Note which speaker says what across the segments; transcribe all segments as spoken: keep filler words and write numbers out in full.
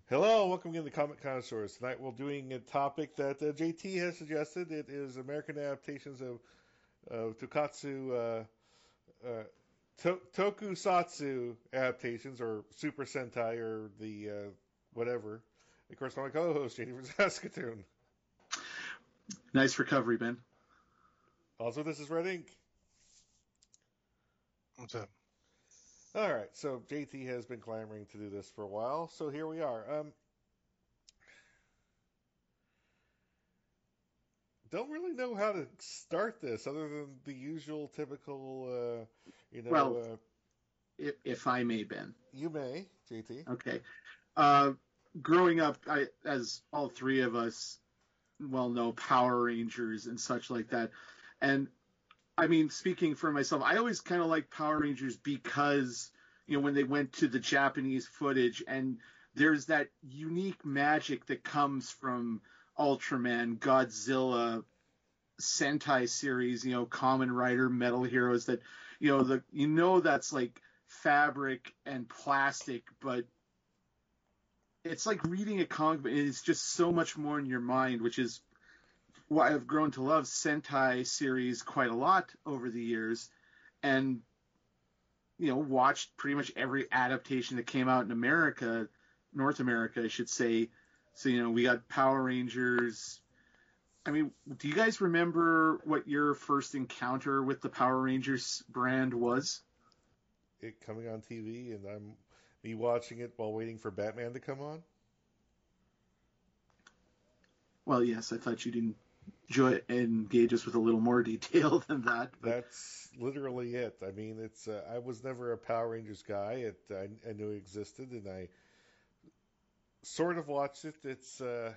Speaker 1: Hello, welcome again to Comic Connoisseurs. Tonight we're doing a topic that uh, J T has suggested. It is American adaptations of, of Tokatsu, uh, uh, to- Tokusatsu adaptations, or Super Sentai, or the uh, whatever. Of course, my co-host, J T from Saskatoon.
Speaker 2: Nice recovery, Ben.
Speaker 1: Also, this is Red Ink.
Speaker 3: What's up?
Speaker 1: All right, so J T has been clamoring to do this for a while, so here we are. Um, don't really know how to start this other than the usual typical, uh, you know.
Speaker 2: Well,
Speaker 1: Uh,
Speaker 2: if, if I may, Ben.
Speaker 1: you may, J T.
Speaker 2: Okay. Uh, growing up, I, as all three of us well know, Power Rangers and such like that. And I mean, speaking for myself, I always kind of liked Power Rangers because, you know, when they went to the Japanese footage, and there's that unique magic that comes from Ultraman, Godzilla, Sentai series, you know, Kamen Rider, Metal Heroes, that, you know, the you know that's like fabric and plastic, but it's like reading a comic book. It's just so much more in your mind, which is why I've grown to love Sentai series quite a lot over the years, and, you know, watched pretty much every adaptation that came out in America, North America, I should say. So, you know, we got Power Rangers. I mean, do you guys remember what your first encounter with the Power Rangers brand was?
Speaker 1: It coming on T V, and I'm me watching it while waiting for Batman to come on.
Speaker 2: Well, yes, I thought you'd enjoy engage us with a little more detail than that. But
Speaker 1: That's literally it. I mean, it's uh, I was never a Power Rangers guy. It I, I knew it existed, and I sort of watched it. It's uh,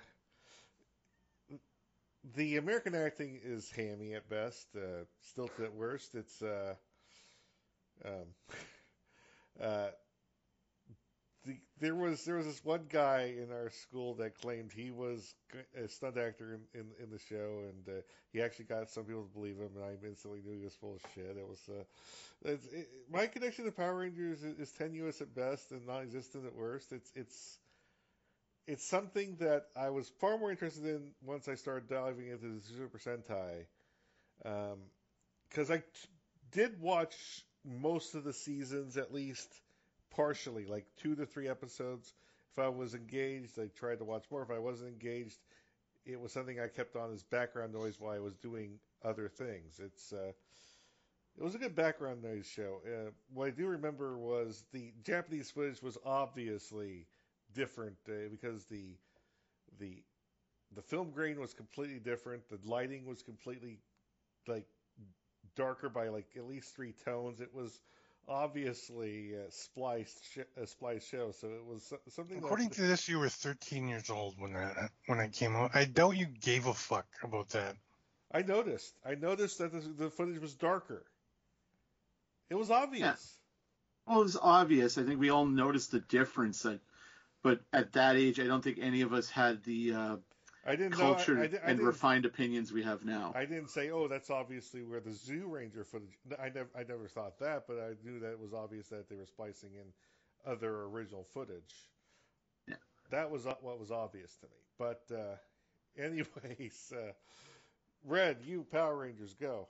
Speaker 1: the American acting is hammy at best, uh, stilted at worst. It's uh, um, uh, the, there was there was this one guy in our school that claimed he was a stunt actor in, in, in the show, and uh, he actually got some people to believe him, and I instantly knew he was full of shit. It was uh, it's, it, my connection to Power Rangers is, is tenuous at best and non-existent at worst. It's it's it's something that I was far more interested in once I started diving into the Super Sentai, because um, I t- did watch most of the seasons at least partially, like two to three episodes. If I was engaged, I tried to watch more. If I wasn't engaged, it was something I kept on as background noise while I was doing other things. It's uh, it was a good background noise show. Uh, what I do remember was the Japanese footage was obviously different uh, because the the the film grain was completely different. The lighting was completely like darker by like at least three tones. It was obviously a spliced sh- a spliced show, so it was so- something
Speaker 3: According
Speaker 1: that
Speaker 3: to this, you were thirteen years old when that when it came out. I doubt you gave a fuck about that.
Speaker 1: I noticed. I noticed that the, the footage was darker. It was
Speaker 2: yeah,
Speaker 1: obvious.
Speaker 2: well, it was obvious. I think we all noticed the difference. That, but at that age, I don't think any of us had the uh,
Speaker 1: I didn't know. I, I,
Speaker 2: cultured
Speaker 1: I
Speaker 2: and
Speaker 1: didn't.
Speaker 2: refined opinions we have now.
Speaker 1: I didn't say, "Oh, that's obviously where the Zoo Ranger footage." I never. I never thought that, but I knew that it was obvious that they were splicing in other original footage.
Speaker 2: Yeah.
Speaker 1: That was uh, what was obvious to me. But uh, anyways, uh, Red, you Power Rangers, go.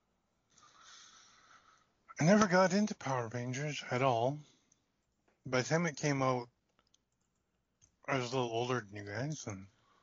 Speaker 3: I never got into Power Rangers at all. By the time it came out, I was a little older than you guys, and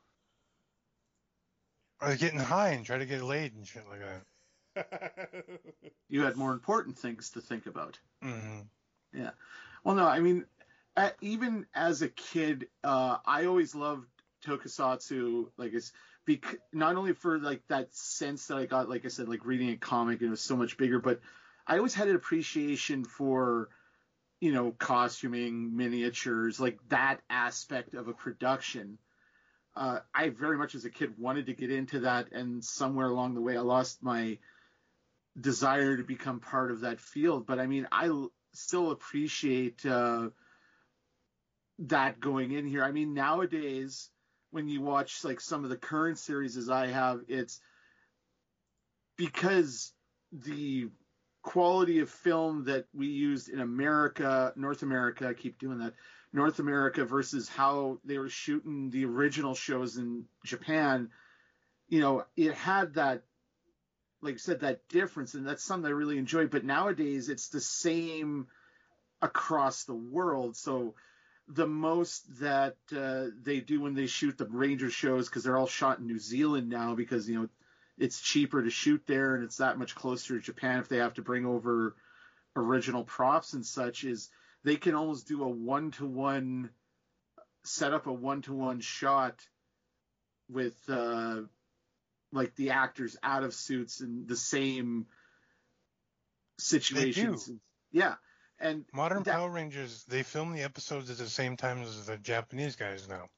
Speaker 3: I was getting high and trying to get laid and shit like that.
Speaker 2: You had more important things to think about.
Speaker 3: Mm-hmm.
Speaker 2: Yeah. Well, no, I mean, at, even as a kid, uh, I always loved Tokusatsu. Like, it's bec- not only for like that sense that I got, like I said, like reading a comic and it was so much bigger, but I always had an appreciation for, you know, costuming, miniatures, like that aspect of a production. Uh, I very much as a kid wanted to get into that, and somewhere along the way, I lost my desire to become part of that field. But I mean, I l- still appreciate uh, that going in here. I mean, nowadays, when you watch like some of the current series as I have, it's because the quality of film that we used in America, North America, I keep doing that, North America versus how they were shooting the original shows in Japan, you know, it had that, like I said, that difference, and that's something I really enjoy. But nowadays, it's the same across the world. So the most that uh, they do when they shoot the Ranger shows, because they're all shot in New Zealand now, because you know it's cheaper to shoot there and it's that much closer to Japan if they have to bring over original props and such, is they can almost do a one-to-one, set up a one-to-one shot with uh, like the actors out of suits in the same situations.
Speaker 3: They do.
Speaker 2: Yeah. And
Speaker 3: Modern
Speaker 2: that,
Speaker 3: Power Rangers, they film the episodes at the same time as the Japanese guys now.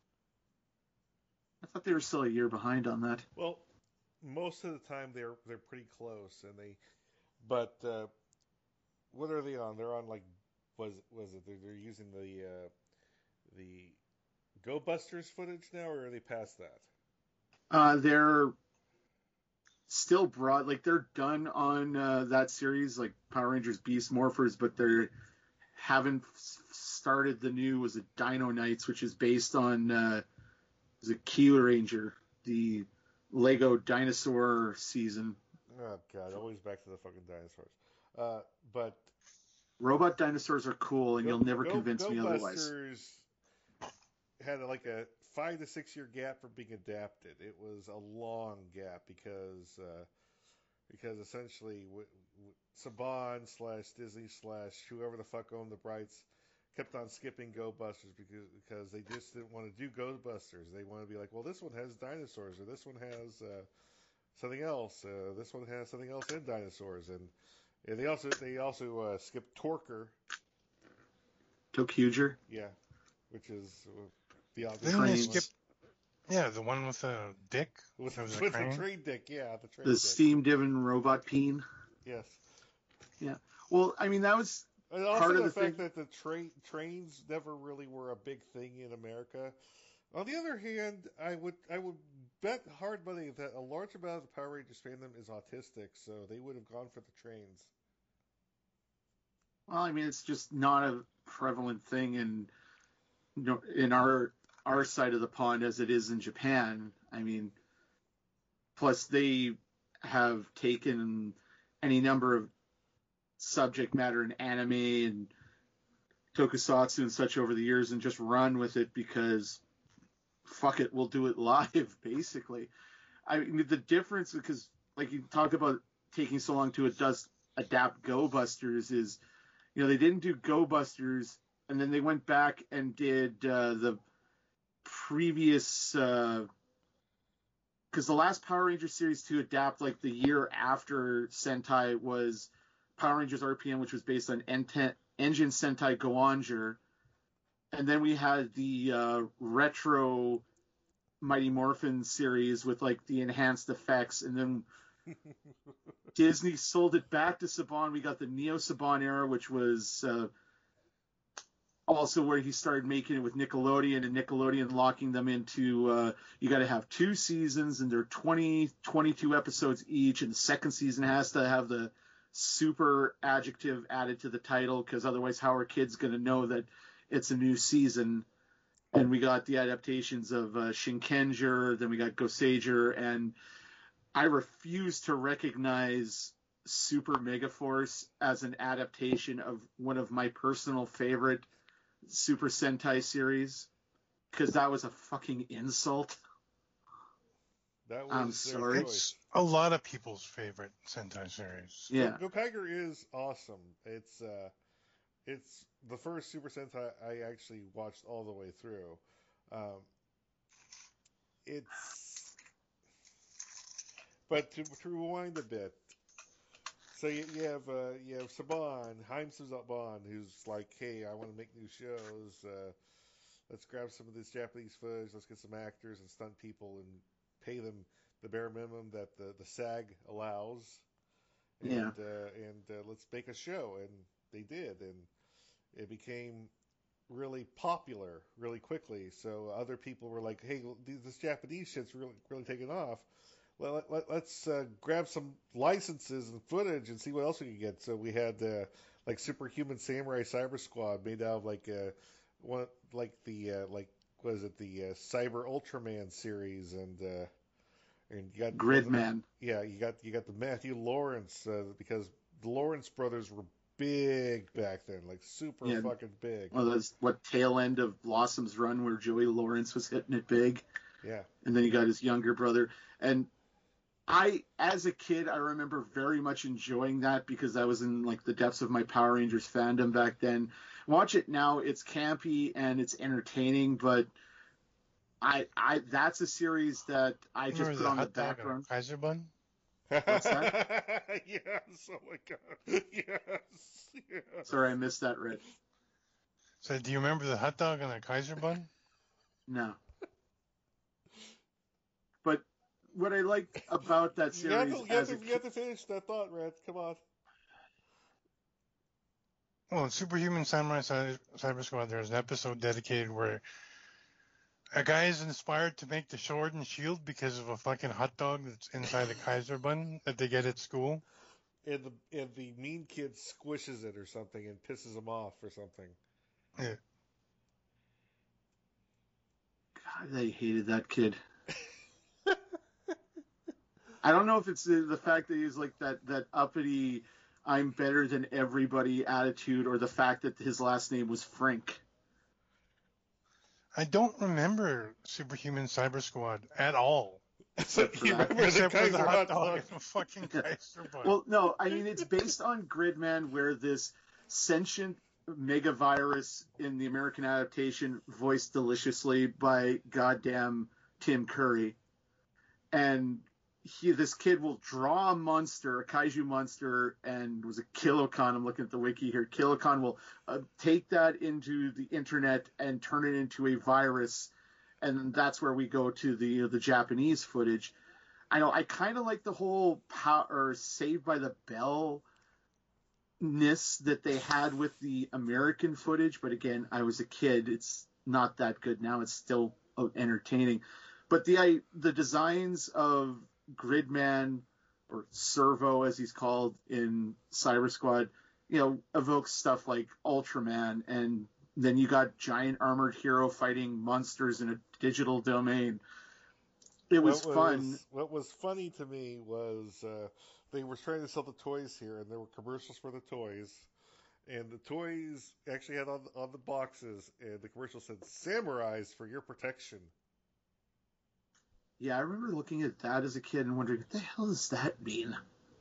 Speaker 2: I thought they were still a year behind on that.
Speaker 1: Well, most of the time they're they're pretty close, and they, but uh, what are they on? They're on like was was it? They're, they're using the uh, the Go Busters footage now, or are they past that?
Speaker 2: Uh, they're still broad, like they're done on uh, that series, like Power Rangers Beast Morphers, but they haven't started the new, was it Dino Knights, which is based on uh, was it Key Ranger, the Lego dinosaur season.
Speaker 1: Oh god, always back to the fucking dinosaurs. Uh, but
Speaker 2: robot dinosaurs are cool, and
Speaker 1: Go,
Speaker 2: you'll never
Speaker 1: Go,
Speaker 2: convince
Speaker 1: Go
Speaker 2: me
Speaker 1: Busters
Speaker 2: otherwise.
Speaker 1: Had like a five to six year gap for being adapted. It was a long gap because uh, because essentially w- w- Saban slash Disney slash whoever the fuck owned the rights kept on skipping Go Busters because because they just didn't want to do Go Busters. They want to be like, well, this one has dinosaurs, or this one has uh, something else. Uh, this one has something else in dinosaurs, and, and they also they also uh, skipped Torker.
Speaker 2: Tokuger.
Speaker 1: Yeah, which is uh, the obvious.
Speaker 3: Didn't they
Speaker 2: Trains.
Speaker 3: skip? Yeah, the one with the dick.
Speaker 1: With,
Speaker 3: There was a
Speaker 1: with the
Speaker 3: crane.
Speaker 1: train dick, yeah, the train
Speaker 2: The
Speaker 1: dick.
Speaker 2: steam-driven robot peen.
Speaker 1: Yes.
Speaker 2: Yeah. Well, I mean, that was
Speaker 1: And also
Speaker 2: part
Speaker 1: the,
Speaker 2: of the
Speaker 1: fact
Speaker 2: thing.
Speaker 1: that the train trains never really were a big thing in America. On the other hand, I would I would bet hard money that a large amount of the Power Rangers fandom is autistic, so they would have gone for the trains.
Speaker 2: Well, I mean, it's just not a prevalent thing in you know, in our our side of the pond as it is in Japan. I mean, plus they have taken any number of subject matter in anime and tokusatsu and such over the years and just run with it because fuck it, we'll do it live, basically. I mean, the difference, because like you talk about taking so long to it does adapt Go Busters, is you know they didn't do Go Busters and then they went back and did uh, the previous because uh, the last Power Rangers series to adapt like the year after Sentai was Power Rangers R P M, which was based on Enten- Engine Sentai Goanger, and then we had the uh, retro Mighty Morphin series with like the enhanced effects, and then Disney sold it back to Saban. We got the Neo Saban era, which was uh, also where he started making it with Nickelodeon, and Nickelodeon locking them into uh, you got to have two seasons, and they're twenty, twenty-two episodes each, and the second season has to have the super adjective added to the title, because otherwise how are kids going to know that it's a new season? And we got the adaptations of uh, Shinkenger, then we got Goseiger, and I refuse to recognize Super Megaforce as an adaptation of one of my personal favorite Super Sentai series, because that was a fucking insult.
Speaker 1: That was
Speaker 2: I'm
Speaker 1: their
Speaker 2: sorry.
Speaker 1: choice.
Speaker 3: It's a lot of people's favorite Sentai series.
Speaker 2: Yeah.
Speaker 1: Go Gokaiger is awesome. It's uh, it's the first Super Sentai I actually watched all the way through. Um, it's, but to, to rewind a bit, so you, you have uh, you have Saban, Haim Saban, who's like, hey, I want to make new shows. Uh, let's grab some of this Japanese footage. Let's get some actors and stunt people and pay them the bare minimum that the, the SAG allows. And,
Speaker 2: Yeah.
Speaker 1: uh, and uh, let's make a show. And they did. And it became really popular really quickly. So other people were like, hey, this Japanese shit's really, really taking off. Well, let, let, let's uh, grab some licenses and footage and see what else we can get. So we had uh, like Superhuman Samurai Cyber Squad made out of like uh, what like the uh, like was it the uh, Cyber Ultraman series and uh, and you got well, the,
Speaker 2: Gridman.
Speaker 1: yeah you got you got the Matthew Lawrence uh, because the Lawrence brothers were big back then, like super
Speaker 2: Yeah,
Speaker 1: fucking big.
Speaker 2: well, that's what tail end of Blossom's run where Joey Lawrence was hitting it big,
Speaker 1: Yeah.
Speaker 2: and then he got his younger brother. And I, as a kid, I remember very much enjoying that because I was in like the depths of my Power Rangers fandom back then. Watch it now; it's campy and it's entertaining, but I, I that's a series that I just
Speaker 3: Remember
Speaker 2: put
Speaker 3: the
Speaker 2: on the
Speaker 3: hot dog and
Speaker 2: background.
Speaker 3: a Kaiser bun?
Speaker 2: What's that?
Speaker 1: Yes. Oh my god. Yes. Yes.
Speaker 2: Sorry, I missed that, Red.
Speaker 3: So, do you remember the hot dog and a Kaiser bun?
Speaker 2: No. But what I liked about that
Speaker 1: You have,
Speaker 2: series
Speaker 1: to, you, have
Speaker 2: as
Speaker 1: to,
Speaker 2: a
Speaker 1: you
Speaker 2: kid,
Speaker 1: have to finish that thought, Red. Come on.
Speaker 3: Well, in Superhuman Samurai Cy- Cyber Squad, there's an episode dedicated where a guy is inspired to make the sword and shield because of a fucking hot dog that's inside a Kaiser bun that they get at school.
Speaker 1: And the and the mean kid squishes it or something and pisses him off or something.
Speaker 3: Yeah.
Speaker 2: God, I hated that kid. I don't know if it's the, the fact that he's like that, that uppity, I'm better than everybody attitude, or the fact that his last name was Frank.
Speaker 3: I don't remember Superhuman Cyber Squad at all.
Speaker 1: So
Speaker 2: for
Speaker 1: you
Speaker 2: that.
Speaker 1: remember the
Speaker 3: Except for the
Speaker 1: Kaiser
Speaker 3: hot
Speaker 1: hot
Speaker 3: dog
Speaker 1: dog?
Speaker 3: and the fucking Kaiser bun.
Speaker 2: Well, no, I mean, it's based on Gridman, where this sentient megavirus in the American adaptation, voiced deliciously by goddamn Tim Curry, and he, this kid will draw a monster, a kaiju monster, and was a Kilocon. I'm looking at the wiki here. Kilocon will uh, take that into the internet and turn it into a virus, and that's where we go to the the Japanese footage. I know I kind of like the whole power or Saved by the Bell ness that they had with the American footage, but again, I was a kid. It's not that good now. It's still entertaining, but the I, the designs of Gridman, or Servo as he's called in Cyber Squad, you know, evokes stuff like Ultraman, and then you got giant armored hero fighting monsters in a digital domain. It was,
Speaker 1: what
Speaker 2: fun.
Speaker 1: Was, what was funny to me was uh, they were trying to sell the toys here, and there were commercials for the toys. And the toys actually had on, on the boxes, and the commercial said, "Samurais for your protection."
Speaker 2: Yeah, I remember looking at that as a kid and wondering, what the hell does that mean?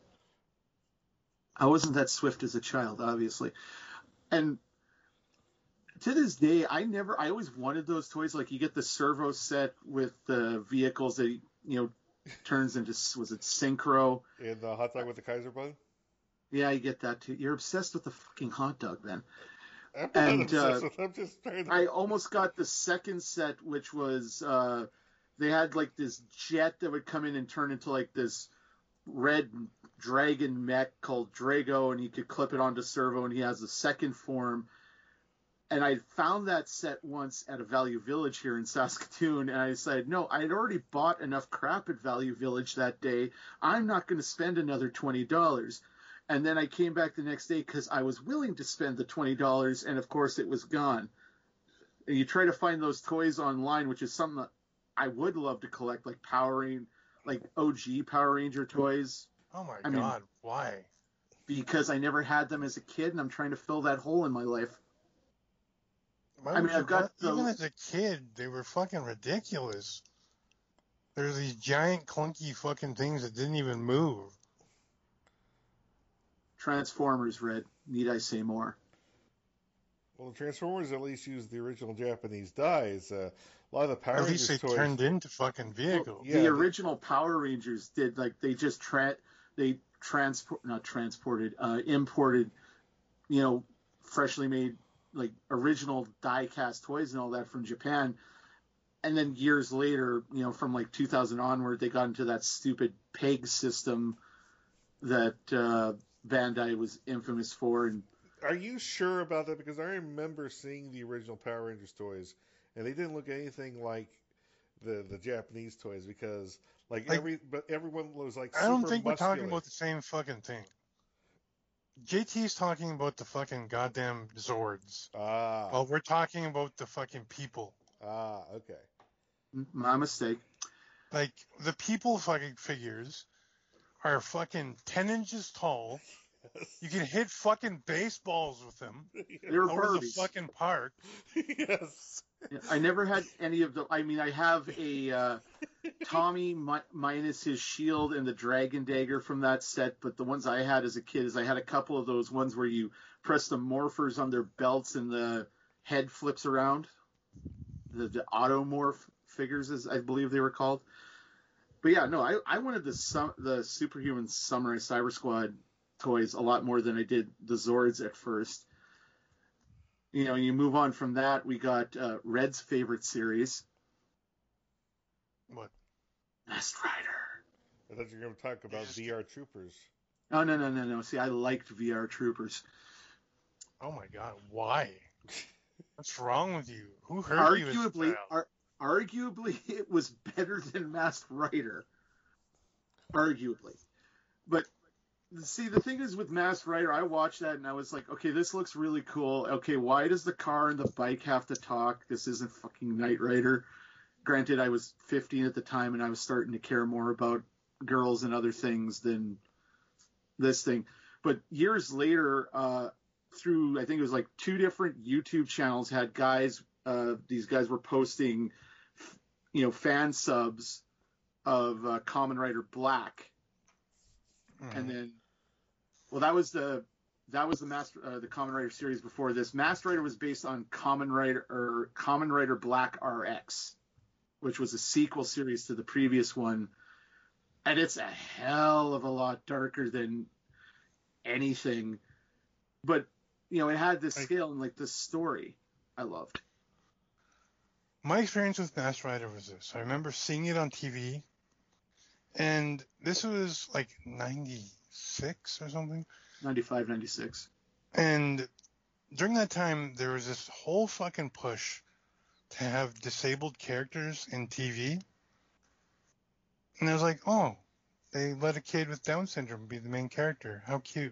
Speaker 2: I wasn't that swift as a child, obviously. And to this day, I never, I always wanted those toys. Like, you get the servo set with the vehicles that, you know, turns into, was it Synchro?
Speaker 1: And the hot dog with the Kaiser bun?
Speaker 2: Yeah, you get that too. You're obsessed with the fucking hot dog, then.
Speaker 1: I'm not
Speaker 2: And
Speaker 1: obsessed
Speaker 2: uh,
Speaker 1: with I'm just trying to...
Speaker 2: I almost got the second set, which was, uh, they had like this jet that would come in and turn into like this red dragon mech called Drago, and you could clip it onto Servo, and he has a second form. And I found that set once at a Value Village here in Saskatoon, and I decided, no, I had already bought enough crap at Value Village that day. I'm not going to spend another twenty dollars. And then I came back the next day because I was willing to spend the twenty dollars, and of course it was gone. And you try to find those toys online, which is something that I would love to collect, like Power Ranger, like O G Power Ranger toys.
Speaker 3: Oh my
Speaker 2: I mean,
Speaker 3: god, why?
Speaker 2: Because I never had them as a kid, and I'm trying to fill that hole in my life.
Speaker 3: Why
Speaker 2: I
Speaker 3: would
Speaker 2: mean,
Speaker 3: you
Speaker 2: I've got
Speaker 3: want-
Speaker 2: the-
Speaker 3: even as a kid, they were fucking ridiculous. There's these giant clunky fucking things that didn't even move.
Speaker 2: Transformers, Red. Need I say more?
Speaker 1: Well, the Transformers at least used the original Japanese dyes. Uh, a lot of the Power
Speaker 3: At
Speaker 1: Rangers
Speaker 3: least they
Speaker 1: toys...
Speaker 3: turned into fucking vehicles.
Speaker 1: Yeah,
Speaker 2: the
Speaker 1: they-
Speaker 2: original Power Rangers did, like, they just tra- they transport not transported uh, imported, you know, freshly made, like, original die cast toys and all that from Japan, and then years later, you know, from like two thousand onward, they got into that stupid peg system that uh, Bandai was infamous for. And
Speaker 1: Are you sure about that? Because I remember seeing the original Power Rangers toys, and they didn't look anything like the the Japanese toys. Because like,
Speaker 3: Like,
Speaker 1: every but everyone was like
Speaker 3: I don't
Speaker 1: super
Speaker 3: think we're
Speaker 1: muscular.
Speaker 3: talking about the same fucking thing. J T's talking about the fucking goddamn Zords.
Speaker 1: Ah.
Speaker 3: Well, we're talking about the fucking people.
Speaker 1: Ah, okay.
Speaker 2: My mistake.
Speaker 3: Like, the people fucking figures are fucking ten inches tall. You can hit fucking baseballs with them
Speaker 2: They were
Speaker 3: over the
Speaker 2: Barbies.
Speaker 3: fucking park.
Speaker 1: Yes.
Speaker 2: I never had any of the. I mean, I have a uh, Tommy mi- minus his shield and the dragon dagger from that set, but the ones I had as a kid is I had a couple of those ones where you press the morphers on their belts and the head flips around. The, the automorph figures, as I believe they were called. But yeah, no, I, I wanted the sum, the Superhuman Samurai Cyber Squad toys a lot more than I did the Zords at first. You know, you move on from that, we got uh, Red's favorite series.
Speaker 3: What?
Speaker 2: Masked Rider.
Speaker 1: I thought you were going to talk about V R Troopers.
Speaker 2: Oh, no, no, no, no. See, I liked V R Troopers.
Speaker 3: Oh my god, why? What's wrong with you? Who hurt you as a
Speaker 2: Arguably,
Speaker 3: child?
Speaker 2: ar- arguably, it was better than Masked Rider. Arguably. But, see, the thing is with Masked Rider, I watched that and I was like, okay, this looks really cool. Okay, why does the car and the bike have to talk? This isn't fucking Knight Rider. Granted, I was fifteen at the time and I was starting to care more about girls and other things than this thing. But years later, uh, through I think it was like two different YouTube channels had guys. Uh, these guys were posting, you know, fan subs of uh, Kamen Rider Black,
Speaker 3: Mhm.
Speaker 2: and then, well, that was the that was the Master uh, the Kamen Rider series before this. Master Rider was based on Kamen Rider or Kamen Rider Black R X, which was a sequel series to the previous one, and it's a hell of a lot darker than anything. But you know, it had this
Speaker 3: Like-
Speaker 2: scale and like this story I loved.
Speaker 3: My experience with Masked Rider was this. I remember seeing it on T V, and this was like ninety-six or something.
Speaker 2: ninety-five, ninety-six.
Speaker 3: And during that time, there was this whole fucking push to have disabled characters in T V. And I was like, oh, they let a kid with Down syndrome be the main character. How cute.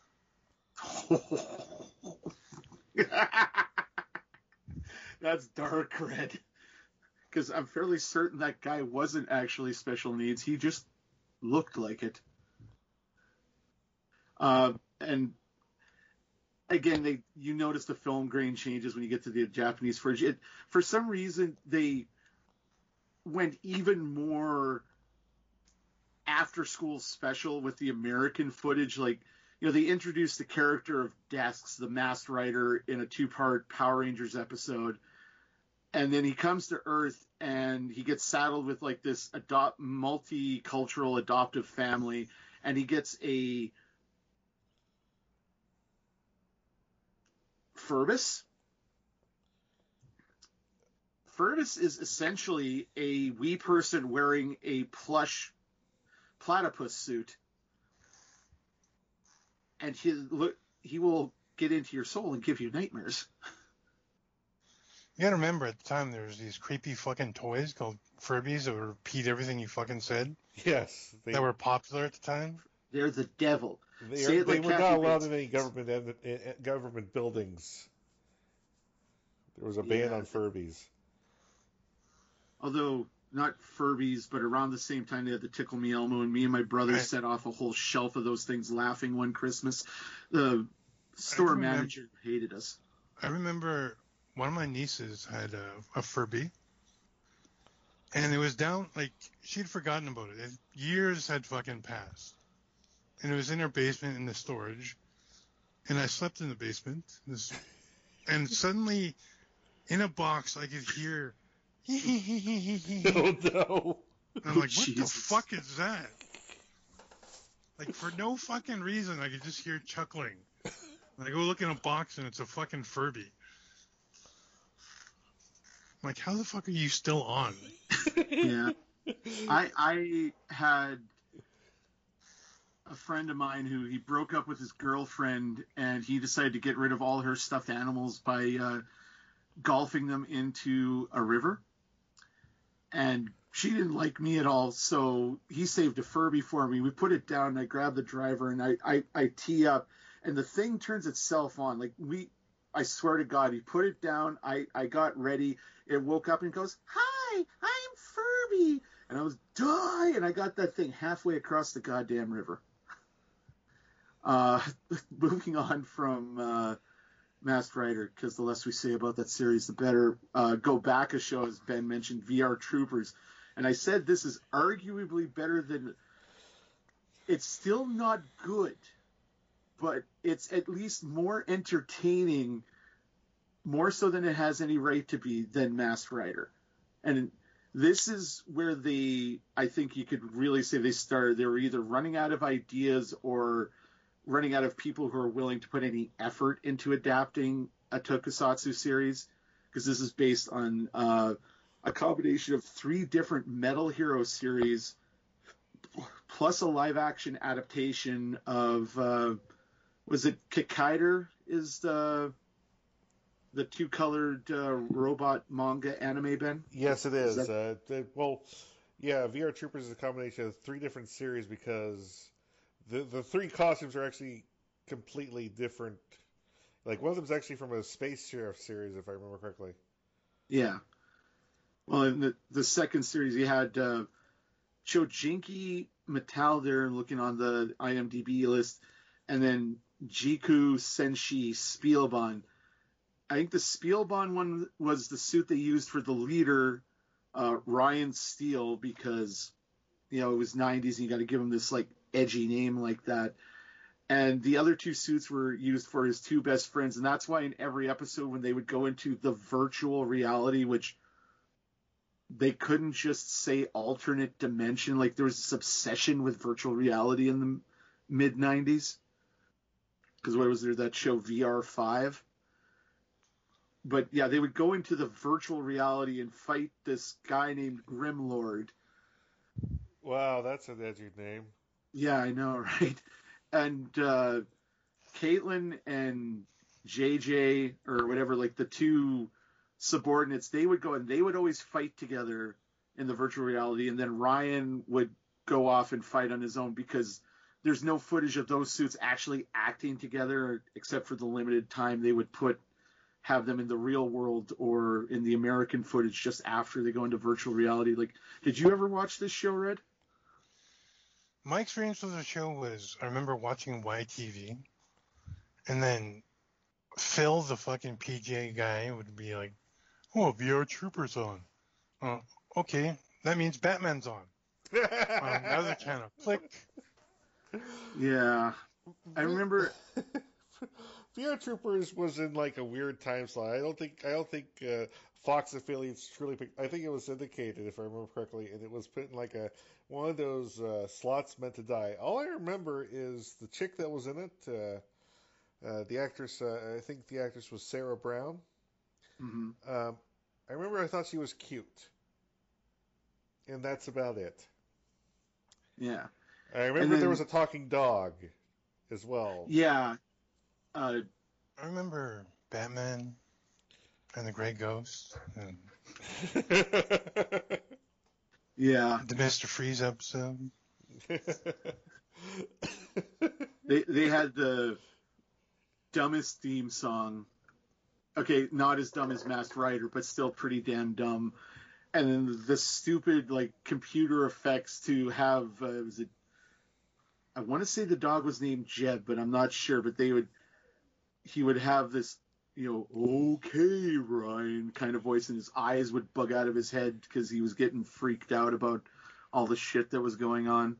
Speaker 2: That's dark red. Because I'm fairly certain that guy wasn't actually special needs. He just looked like it. Uh, and again, they you notice the film grain changes when you get to the Japanese footage. It, for some reason, they went even more after school special with the American footage. Like, you know, they introduced the character of Desks, the Masked Rider, in a two-part Power Rangers episode. And then he comes to Earth and he gets saddled with like this adopt multicultural adoptive family, and he gets a Furbus. Furbus is essentially a wee person wearing a plush platypus suit, and he look he will get into your soul and give you nightmares.
Speaker 3: You gotta remember, at the time, there was these creepy fucking toys called Furbies that would repeat everything you fucking said,
Speaker 1: Yes. They,
Speaker 3: that were popular at the time.
Speaker 2: They're the devil.
Speaker 1: they,
Speaker 2: say
Speaker 1: are,
Speaker 2: it
Speaker 1: they
Speaker 2: like
Speaker 1: were
Speaker 2: Kathy
Speaker 1: not allowed
Speaker 2: Bates.
Speaker 1: in any government ed- ed- government buildings. There was a ban
Speaker 2: Yeah.
Speaker 1: on Furbies.
Speaker 2: Although not Furbies, but around the same time they had the Tickle Me Elmo, and me and my brother
Speaker 3: Right.
Speaker 2: set off a whole shelf of those things laughing one Christmas. The store
Speaker 3: remember-
Speaker 2: manager hated us.
Speaker 3: I remember one of my nieces had a, a Furby, and it was down, like, she'd forgotten about it. And years had fucking passed. And it was in her basement in the storage, and I slept in the basement, this, and suddenly, in a box, I could hear, and
Speaker 1: Oh no!
Speaker 3: I'm like, what
Speaker 2: Jesus.
Speaker 3: the fuck is that? Like, for no fucking reason, I could just hear chuckling. And I go look in a box, and it's a fucking Furby. I'm like, how the fuck are you still on?
Speaker 2: Yeah. I I had a friend of mine who he broke up with his girlfriend, and he decided to get rid of all her stuffed animals by uh, golfing them into a river. And she didn't like me at all, so he saved a Furby for me. We put it down, and I grabbed the driver, and I, I, I tee up. and the thing turns itself on. Like we, I swear to God, he put it down. I, I got ready. It woke up and goes, "Hi, I'm Furby," and I was die, and I got that thing halfway across the goddamn river. Uh, moving on from uh, Masked Rider, because the less we say about that series, the better. Uh, go back a show, as Ben mentioned, V R Troopers, and I said this is arguably better than. It's still not good, but it's at least more entertaining, more so than it has any right to be, than Masked Rider. And this is where they, I think you could really say they started. They were either running out of ideas or running out of people who are willing to put any effort into adapting a tokusatsu series, because this is based on uh, a combination of three different Metal Hero series, plus a live-action adaptation of, uh, was it Kikaider is the the two-colored uh, robot manga anime, Ben?
Speaker 1: Yes, it is.
Speaker 2: is that...
Speaker 1: uh, they, well, yeah, V R Troopers is a combination of three different series because the the three costumes are actually completely different. Like, one of them is actually from a Space Sheriff series, if I remember correctly.
Speaker 2: Yeah. Well, in the, the second series, you had uh, Chojinki Metal there, looking on the I M D B list, and then Jiku Senshi Spielbahn. I think the Spielbahn one was the suit they used for the leader, uh, Ryan Steele, because, you know, it was nineties and you got to give him this, like, edgy name like that. And the other two suits were used for his two best friends. And that's why in every episode when they would go into the virtual reality, which they couldn't just say alternate dimension, like there was this obsession with virtual reality in the mid nineties. Because what was there, that show V R five? But yeah, they would go into the virtual reality and fight this guy named Grimlord.
Speaker 1: Wow, that's an edgy name.
Speaker 2: Yeah, I know, right? And uh, Caitlin and J J, or whatever, like the two subordinates, they would go and they would always fight together in the virtual reality. And then Ryan would go off and fight on his own because there's no footage of those suits actually acting together, except for the limited time they would put have them in the real world or in the American footage just after they go into virtual reality. Like, did you ever watch this show, Red?
Speaker 3: My experience with the show was, I remember watching Y T V, and then Phil, the fucking P J guy, would be like, "Oh, V R Troopers on. Uh, okay, that means Batman's on." um, another kind of click.
Speaker 2: Yeah, I remember.
Speaker 1: V R Troopers was in like a weird time slot. I don't think I don't think uh, Fox affiliates truly picked. I think it was syndicated, if I remember correctly, and it was put in like a one of those uh, slots meant to die. All I remember is the chick that was in it. Uh, uh, the actress, uh, I think the actress was Sarah Brown.
Speaker 2: Mm-hmm.
Speaker 1: Um, I remember I thought she was cute, and that's about it.
Speaker 2: Yeah.
Speaker 1: I remember
Speaker 2: then,
Speaker 1: there was a talking dog as well.
Speaker 2: Yeah. Uh,
Speaker 3: I remember Batman and the Grey Ghost. And
Speaker 2: yeah.
Speaker 3: The Mister Freeze episode.
Speaker 2: they they had the dumbest theme song. Okay, not as dumb as Masked Rider, but still pretty damn dumb. And then the stupid like computer effects to have uh, was it? I want to say the dog was named Jeb, but I'm not sure. But they would. He would have this, you know, okay, Ryan kind of voice, and his eyes would bug out of his head because he was getting freaked out about all the shit that was going on.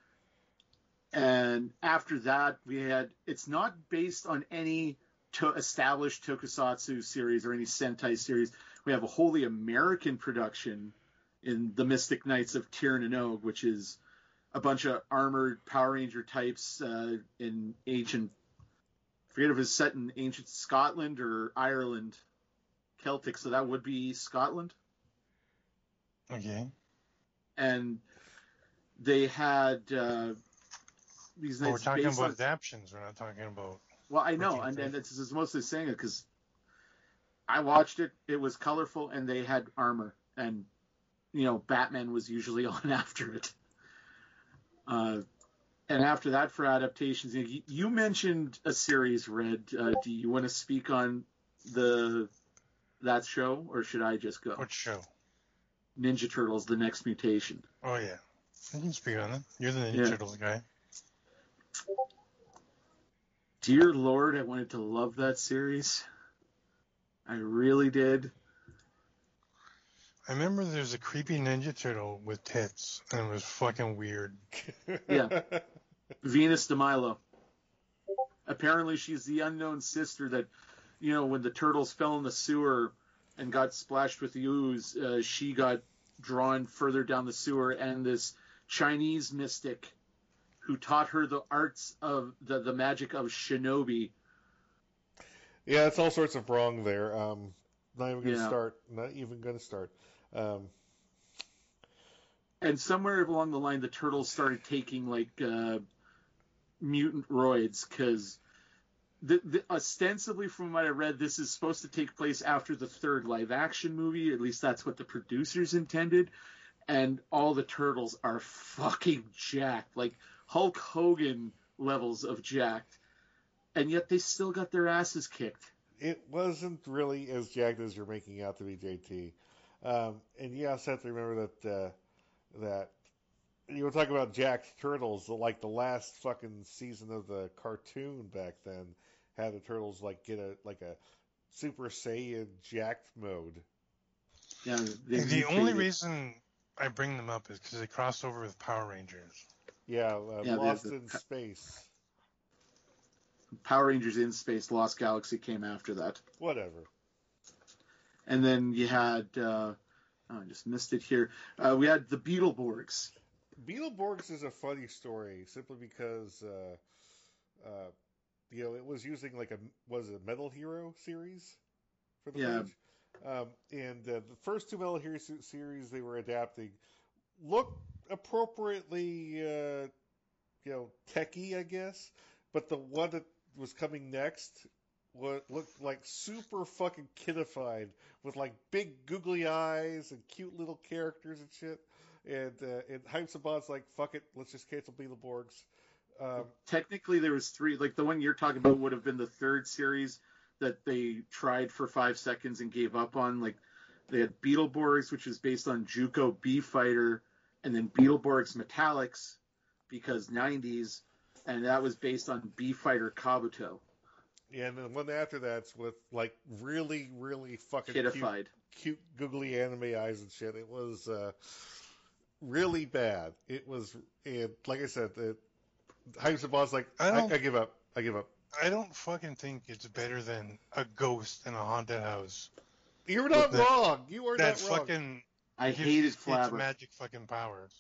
Speaker 2: And after that, we had, it's not based on any to established tokusatsu series or any Sentai series. We have a wholly American production in The Mystic Knights of Tir na Nog, which is a bunch of armored Power Ranger types uh, in ancient, I forget if it's set in ancient Scotland or Ireland, Celtic, so that would be Scotland.
Speaker 3: Okay.
Speaker 2: And they had uh, these
Speaker 3: Well, we're
Speaker 2: nights
Speaker 3: talking
Speaker 2: based
Speaker 3: about
Speaker 2: on...
Speaker 3: adaptions. We're not talking about...
Speaker 2: Well, I know, and, and it's, it's mostly saying it because I watched it. It was colorful, and they had armor, and you know, Batman was usually on after it. Uh, and after that, for adaptations, you, you mentioned a series, Red. Uh, do you want to speak on the that show, or should I just go?
Speaker 3: What show?
Speaker 2: Ninja Turtles: The Next Mutation.
Speaker 3: Oh yeah, you can speak on it. You're the Ninja
Speaker 2: Yeah.
Speaker 3: Turtles guy.
Speaker 2: Dear Lord, I wanted to love that series. I really did.
Speaker 3: I remember there's a creepy Ninja Turtle with tits, and it was fucking weird.
Speaker 2: Yeah. Venus de Milo. Apparently, she's the unknown sister that, you know, when the turtles fell in the sewer and got splashed with the ooze, uh, she got drawn further down the sewer, and this Chinese mystic who taught her the arts of the, the magic of shinobi.
Speaker 1: Yeah, it's all sorts of wrong there. Um, not even going to
Speaker 2: Yeah.
Speaker 1: start. Not even going to start. Um,
Speaker 2: And somewhere along the line, the turtles started taking like uh, mutant roids because the, the, ostensibly, from what I read, this is supposed to take place after the third live-action movie. At least that's what the producers intended. And all the turtles are fucking jacked, like Hulk Hogan levels of jacked, and yet they still got their asses kicked.
Speaker 1: it wasn't really as jacked as you're making out to be, J T. Um, and you also have to remember that uh, that you were talking about jacked turtles. Like the last fucking season of the cartoon back then had the turtles like get a like a Super Saiyan jacked mode.
Speaker 2: Yeah, they
Speaker 3: The only
Speaker 2: mutated.
Speaker 3: reason I bring them up is because they crossed over with Power Rangers.
Speaker 1: Yeah, uh,
Speaker 2: Yeah, they
Speaker 1: Lost
Speaker 2: have the-
Speaker 1: in Space.
Speaker 2: Power Rangers in Space, Lost Galaxy came after that.
Speaker 1: Whatever.
Speaker 2: And then you had, uh, oh, I just missed it here. Uh, we had the Beetleborgs.
Speaker 1: Beetleborgs is a funny story simply because, uh, uh, you know, it was using like a, was it a Metal Hero series for the
Speaker 2: Yeah.
Speaker 1: page? Um, and uh, the first two Metal Hero se- series they were adapting looked appropriately, uh, you know, techie, I guess. But the one that was coming next wa- looked like super fucking kidified with like big googly eyes and cute little characters and shit. And uh, and Hype Saban's like, fuck it, let's just cancel Beetleborgs. Um,
Speaker 2: Technically, there was three. Like the one you're talking about would have been the third series that they tried for five seconds and gave up on. Like they had Beetleborgs, which is based on Juco B Fighter, and then Beetleborgs Metallics because nineties, and that was based on B Fighter Kabuto.
Speaker 1: and then one after that's with like really, really fucking cute,
Speaker 2: Kidified.
Speaker 1: cute googly anime eyes and shit. It was uh, really bad. It was, and like I said, it, Hype Saban's like,
Speaker 3: I
Speaker 1: I,
Speaker 3: don't-
Speaker 1: I give up. I give up.
Speaker 3: I don't fucking think it's better than a ghost in a haunted house.
Speaker 1: You're not
Speaker 3: that-
Speaker 1: wrong. You are
Speaker 3: That
Speaker 1: not wrong.
Speaker 3: fucking
Speaker 2: I
Speaker 3: gives
Speaker 2: hated
Speaker 3: these kids
Speaker 2: Flabber.
Speaker 3: magic fucking powers.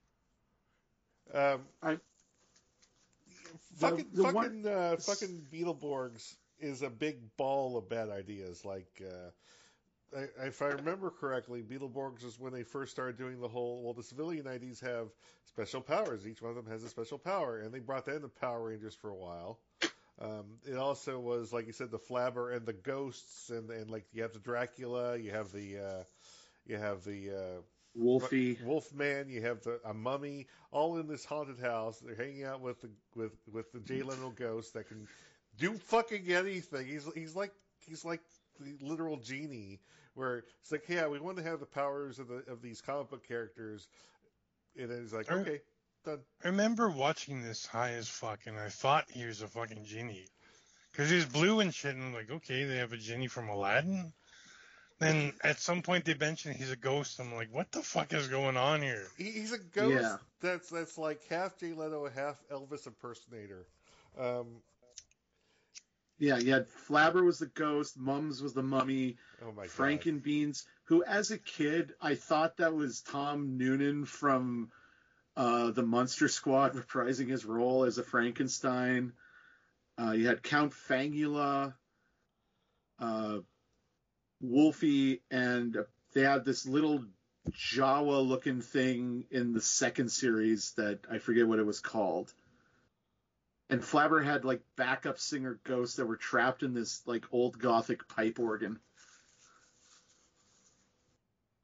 Speaker 1: Um,
Speaker 2: I-
Speaker 1: fucking,
Speaker 2: the
Speaker 1: fucking,
Speaker 2: one-
Speaker 1: uh, fucking Beetleborgs is a big ball of bad ideas. Like, uh, I, if I remember correctly, Beetleborgs was when they first started doing the whole. Well, the civilian I Ds have special powers. Each one of them has a special power, and they brought that into Power Rangers for a while. Um, it also was, like you said, the Flabber and the ghosts, and, and like you have the Dracula, you have the, uh, you have the. Uh,
Speaker 2: Wolfie.
Speaker 1: Wolfman, you have the, a mummy, all in this haunted house. They're hanging out with the with with the Jay Leno ghost that can do fucking anything. He's he's like he's like the literal genie. Where it's like, yeah, we want to have the powers of the of these comic book characters, and then he's like,
Speaker 3: Are-
Speaker 1: okay, done.
Speaker 3: I remember watching this high as fuck, and I thought he was a fucking genie. Because he's blue and shit, and I'm like, okay, they have a genie from Aladdin? Then at some point they mention he's a ghost. I'm like, what the fuck is going on here?
Speaker 1: He, he's a ghost
Speaker 2: Yeah.
Speaker 1: that's that's like half Jay Leno, half Elvis impersonator. Um,
Speaker 2: Yeah, you had Flabber was the ghost, Mums was the mummy,
Speaker 1: oh my god,
Speaker 2: Frankenbeans, who as a kid I thought that was Tom Noonan from uh, the Monster Squad reprising his role as a Frankenstein. Uh, you had Count Fangula, uh, Wolfie, and they had this little Jawa-looking thing in the second series that I forget what it was called. And Flabber had like backup singer ghosts that were trapped in this like old gothic pipe organ.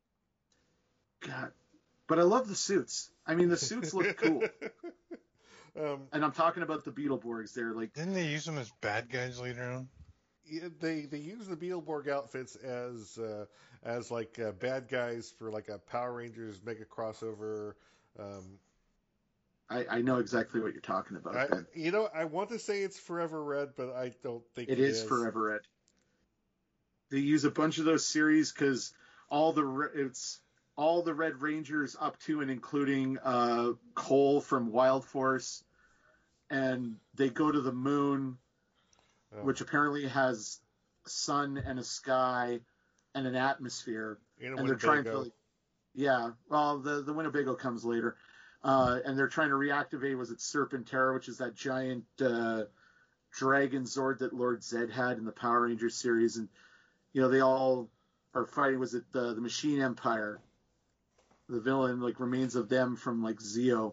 Speaker 2: God. But I love the suits. I mean, the suits look cool.
Speaker 1: Um,
Speaker 2: And I'm talking about the Beetleborgs. They're like,
Speaker 3: Didn't they use them as bad guys later on?
Speaker 1: yeah, they they use the Beetleborg outfits as uh, as like uh, bad guys for like a Power Rangers mega crossover. Um,
Speaker 2: I, I know exactly what you're talking about,
Speaker 1: I
Speaker 2: Ben.
Speaker 1: you know I want to say it's Forever Red, but I don't think
Speaker 2: It
Speaker 1: it
Speaker 2: is
Speaker 1: is.
Speaker 2: Forever Red. They use a bunch of those series because all the re- it's all the Red Rangers up to and including uh, Cole from Wild Force, and they go to the moon,
Speaker 1: Oh,
Speaker 2: which apparently has a sun and a sky and an atmosphere,
Speaker 1: in a
Speaker 2: and they're trying to
Speaker 1: Winnebago.
Speaker 2: like, yeah. Well, the the Winnebago comes later, uh, and they're trying to reactivate. Was it Serpentera, which is that giant uh, dragon Zord that Lord Zed had in the Power Rangers series, and you know they all are fighting. Was it the the Machine Empire? The villain like remains of them from like Zeo.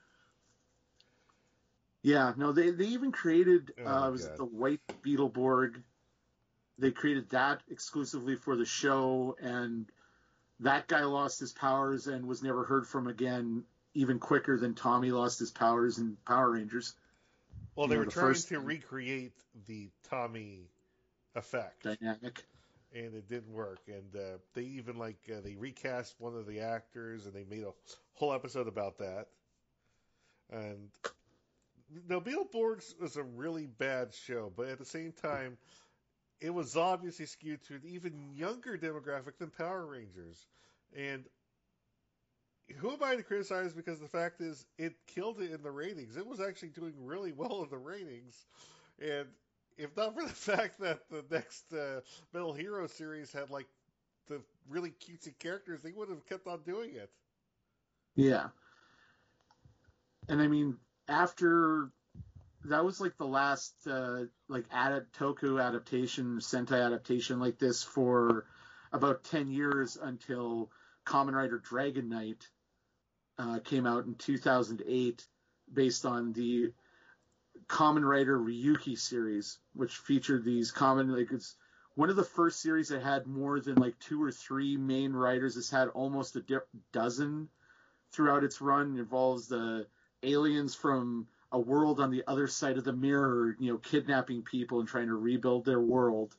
Speaker 2: Yeah, no, they they even created
Speaker 1: Oh my
Speaker 2: uh, was it
Speaker 1: God.
Speaker 2: the White Beetleborg? They created that exclusively for the show, and that guy lost his powers and was never heard from again, even quicker than Tommy lost his powers in Power Rangers.
Speaker 1: Well,
Speaker 2: You
Speaker 1: they
Speaker 2: know,
Speaker 1: were
Speaker 2: the
Speaker 1: trying
Speaker 2: first
Speaker 1: to recreate the Tommy effect,
Speaker 2: dynamic.
Speaker 1: and it didn't work. And uh, they even like uh, they recast one of the actors, and they made a whole episode about that. And no, Beetleborgs was a really bad show, but at the same time, it was obviously skewed to an even younger demographic than Power Rangers. And who am I to criticize? Because the fact is, it killed it in the ratings. It was actually doing really well in the ratings. And if not for the fact that the next uh, Metal Hero series had like the really cutesy characters, they would have kept on doing it.
Speaker 2: Yeah, and I mean after that was like the last uh, like adapt Toku adaptation, Sentai adaptation like this for about ten years until Kamen Rider Dragon Knight uh, came out in two thousand eight, based on the Kamen Rider Ryuki series, which featured these common like it's one of the first series that had more than like two or three main writers. It's had almost a di- dozen throughout its run. It involves the aliens from a world on the other side of the mirror, you know, kidnapping people and trying to rebuild their world.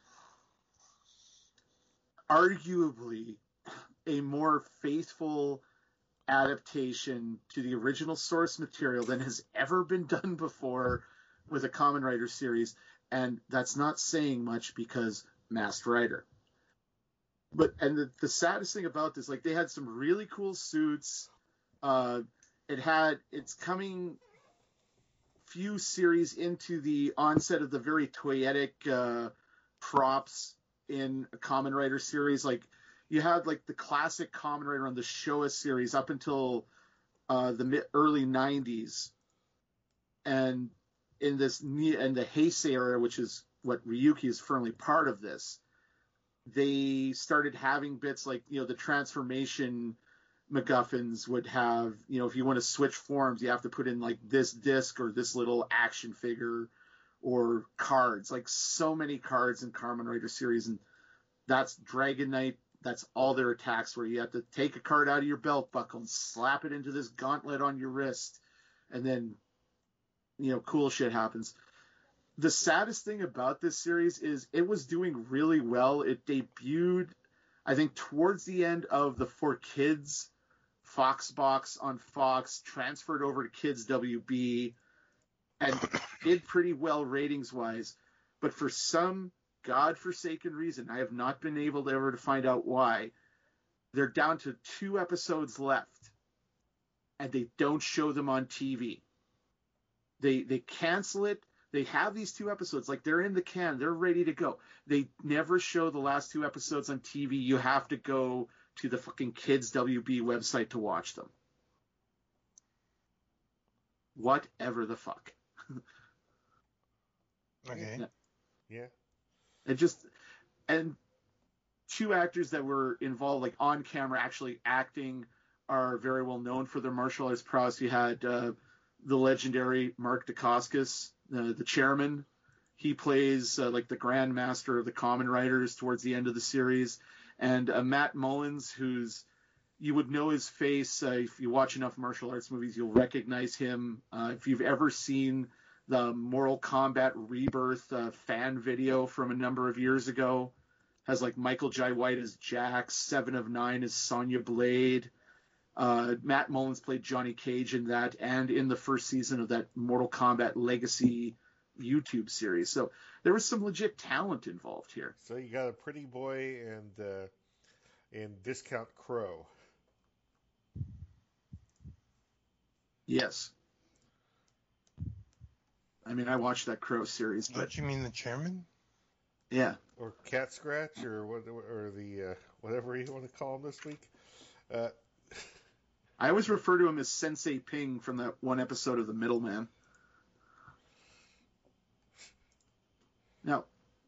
Speaker 2: Arguably, a more faithful adaptation to the original source material than has ever been done before with a Kamen Rider series, and that's not saying much because Masked Rider. But and the, the saddest thing about this, like they had some really cool suits. Uh, it had it's coming few series into the onset of the very toyetic uh, props in a Kamen Rider series. Like you had like the classic Kamen Rider on the Showa series up until uh, the mid early nineties, and in this in the Heisei era, which is what Ryuki is firmly part of this, they started having bits like you know the transformation MacGuffins would have, you know, if you want to switch forms, you have to put in like this disc or this little action figure or cards, like so many cards in Kamen Rider series. And that's Dragon Knight. That's all their attacks where you have to take a card out of your belt buckle and slap it into this gauntlet on your wrist. And then, you know, cool shit happens. The saddest thing about this series is it was doing really well. It debuted, I think, towards the end of the For Kids Fox box on Fox, transferred over to Kids W B, and did pretty well ratings wise. But for some godforsaken reason, I have not been able to ever to find out why, they're down to two episodes left, and they don't show them on T V. They they cancel it. They have these two episodes, like they're in the can, they're ready to go. They never show the last two episodes on T V. You have to go to the fucking Kids W B website to watch them. Whatever the fuck.
Speaker 3: Okay.
Speaker 2: Yeah.
Speaker 1: Yeah.
Speaker 2: It just and two actors that were involved, like on camera, actually acting, are very well known for their martial arts prowess. You had uh, the legendary Mark Dacascos, uh, the chairman. He plays uh, like the Grand Master of the Kamen Riders towards the end of the series, and uh, Matt Mullins, who's you would know his face. Uh, if you watch enough martial arts movies, you'll recognize him. Uh, if you've ever seen the Mortal Kombat Rebirth uh, fan video from a number of years ago, has like Michael Jai White as Jax, Seven of Nine as Sonya Blade. Uh, Matt Mullins played Johnny Cage in that, and in the first season of that Mortal Kombat Legacy YouTube series. So there was some legit talent involved here.
Speaker 1: So you got a Pretty Boy and uh, and Discount Crow.
Speaker 2: Yes. I mean, I watched that Crow series, but
Speaker 3: Don't you mean the chairman?
Speaker 2: yeah.
Speaker 1: Or Cat Scratch, or what, or the uh, whatever you want to call him this week. Uh,
Speaker 2: I always refer to him as Sensei Ping from that one episode of The Middleman. Now,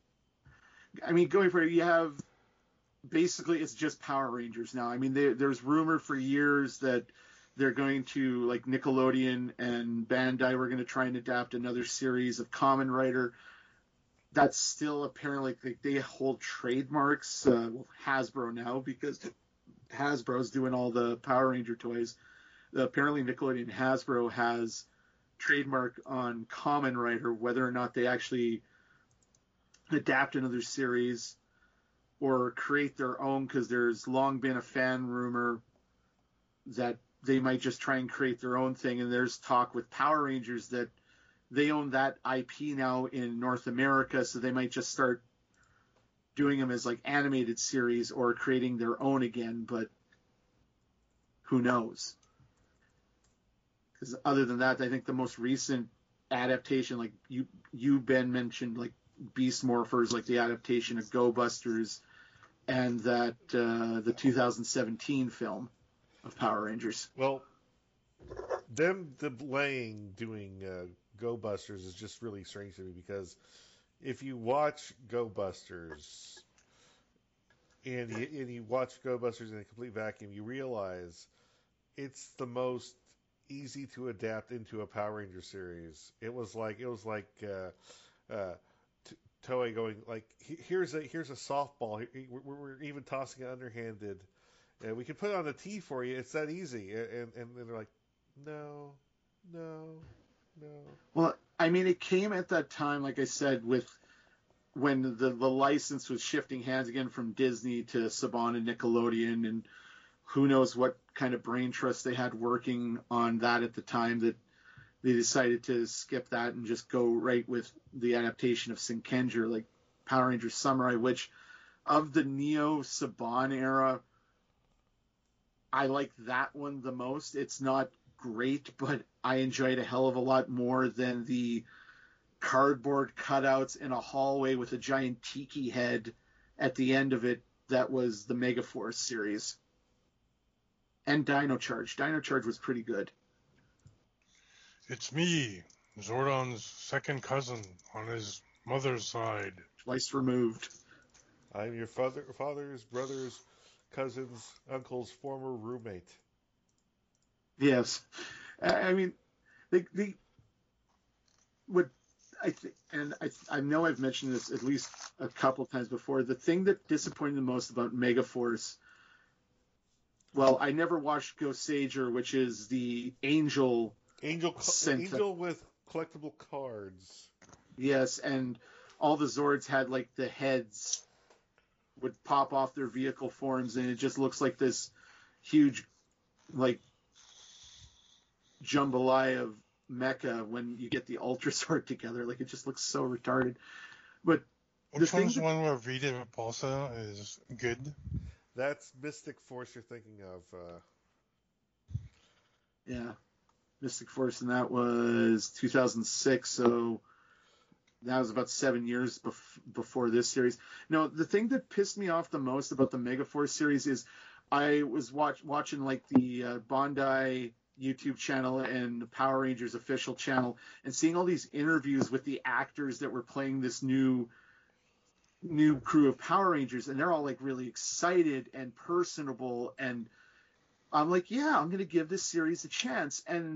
Speaker 2: I mean, going for it, you have basically it's just Power Rangers now. I mean, they, there's rumor for years that they're going to, like Nickelodeon and Bandai, were going to try and adapt another series of Kamen Rider. That's still apparently, like, they hold trademarks. Uh, well, Hasbro now, because Hasbro's doing all the Power Ranger toys. Uh, apparently, Nickelodeon and Hasbro has trademark on Kamen Rider, whether or not they actually adapt another series or create their own, because there's long been a fan rumor that they might just try and create their own thing. And there's talk with Power Rangers that they own that I P now in North America, so they might just start doing them as like animated series or creating their own again, but who knows? Because other than that, I think the most recent adaptation, like you, you Ben mentioned, like Beast Morphers, like the adaptation of Go Busters, and that uh, the two thousand seventeen film of Power Rangers.
Speaker 1: well, them delaying doing uh, Go Busters is just really strange to me, because if you watch Go Busters and you, and you watch Go Busters in a complete vacuum, you realize it's the most easy to adapt into a Power Ranger series. It was like it was like uh, uh, t- Toei going like, here's a here's a softball. We're, we're even tossing it underhanded. And we can put it on a tee for you. It's that easy. And, and and they're like, no, no, no.
Speaker 2: Well, I mean, it came at that time, like I said, with when the, the license was shifting hands again from Disney to Saban and Nickelodeon, and who knows what kind of brain trust they had working on that at the time, that they decided to skip that and just go right with the adaptation of Senkenger, like Power Rangers Samurai, which of the Neo Saban era, I like that one the most. It's not great, but I enjoy it a hell of a lot more than the cardboard cutouts in a hallway with a giant tiki head at the end of it that was the Megaforce series. And Dino Charge. Dino Charge was pretty good.
Speaker 3: It's me, Zordon's second cousin on his mother's side.
Speaker 2: Twice removed.
Speaker 1: I'm your father, father's brother's cousin's uncle's former roommate.
Speaker 2: Yes. I mean, they, they what I think, and I, I know I've mentioned this at least a couple times before, the thing that disappointed the most about Megaforce, well, I never watched Goseiger, which is the Angel
Speaker 1: Angel,
Speaker 2: Sent-
Speaker 1: Angel with collectible cards.
Speaker 2: Yes, and all the Zords had like the heads would pop off their vehicle forms, and it just looks like this huge, like, jambalaya of mecha when you get the Ultra Zord together. Like, it just looks so retarded. But
Speaker 3: Which
Speaker 2: thing
Speaker 3: one's
Speaker 2: that-
Speaker 3: the one where Vita Repulsa is good?
Speaker 1: That's Mystic Force you're thinking of. Uh...
Speaker 2: yeah, Mystic Force, and that was two thousand six, so that was about seven years bef- before this series. No, the thing that pissed me off the most about the Megaforce series is I was watch- watching like the uh, Bandai YouTube channel and the Power Rangers official channel, and seeing all these interviews with the actors that were playing this new new crew of Power Rangers, and they're all like really excited and personable, and I'm like, yeah, I'm going to give this series a chance. And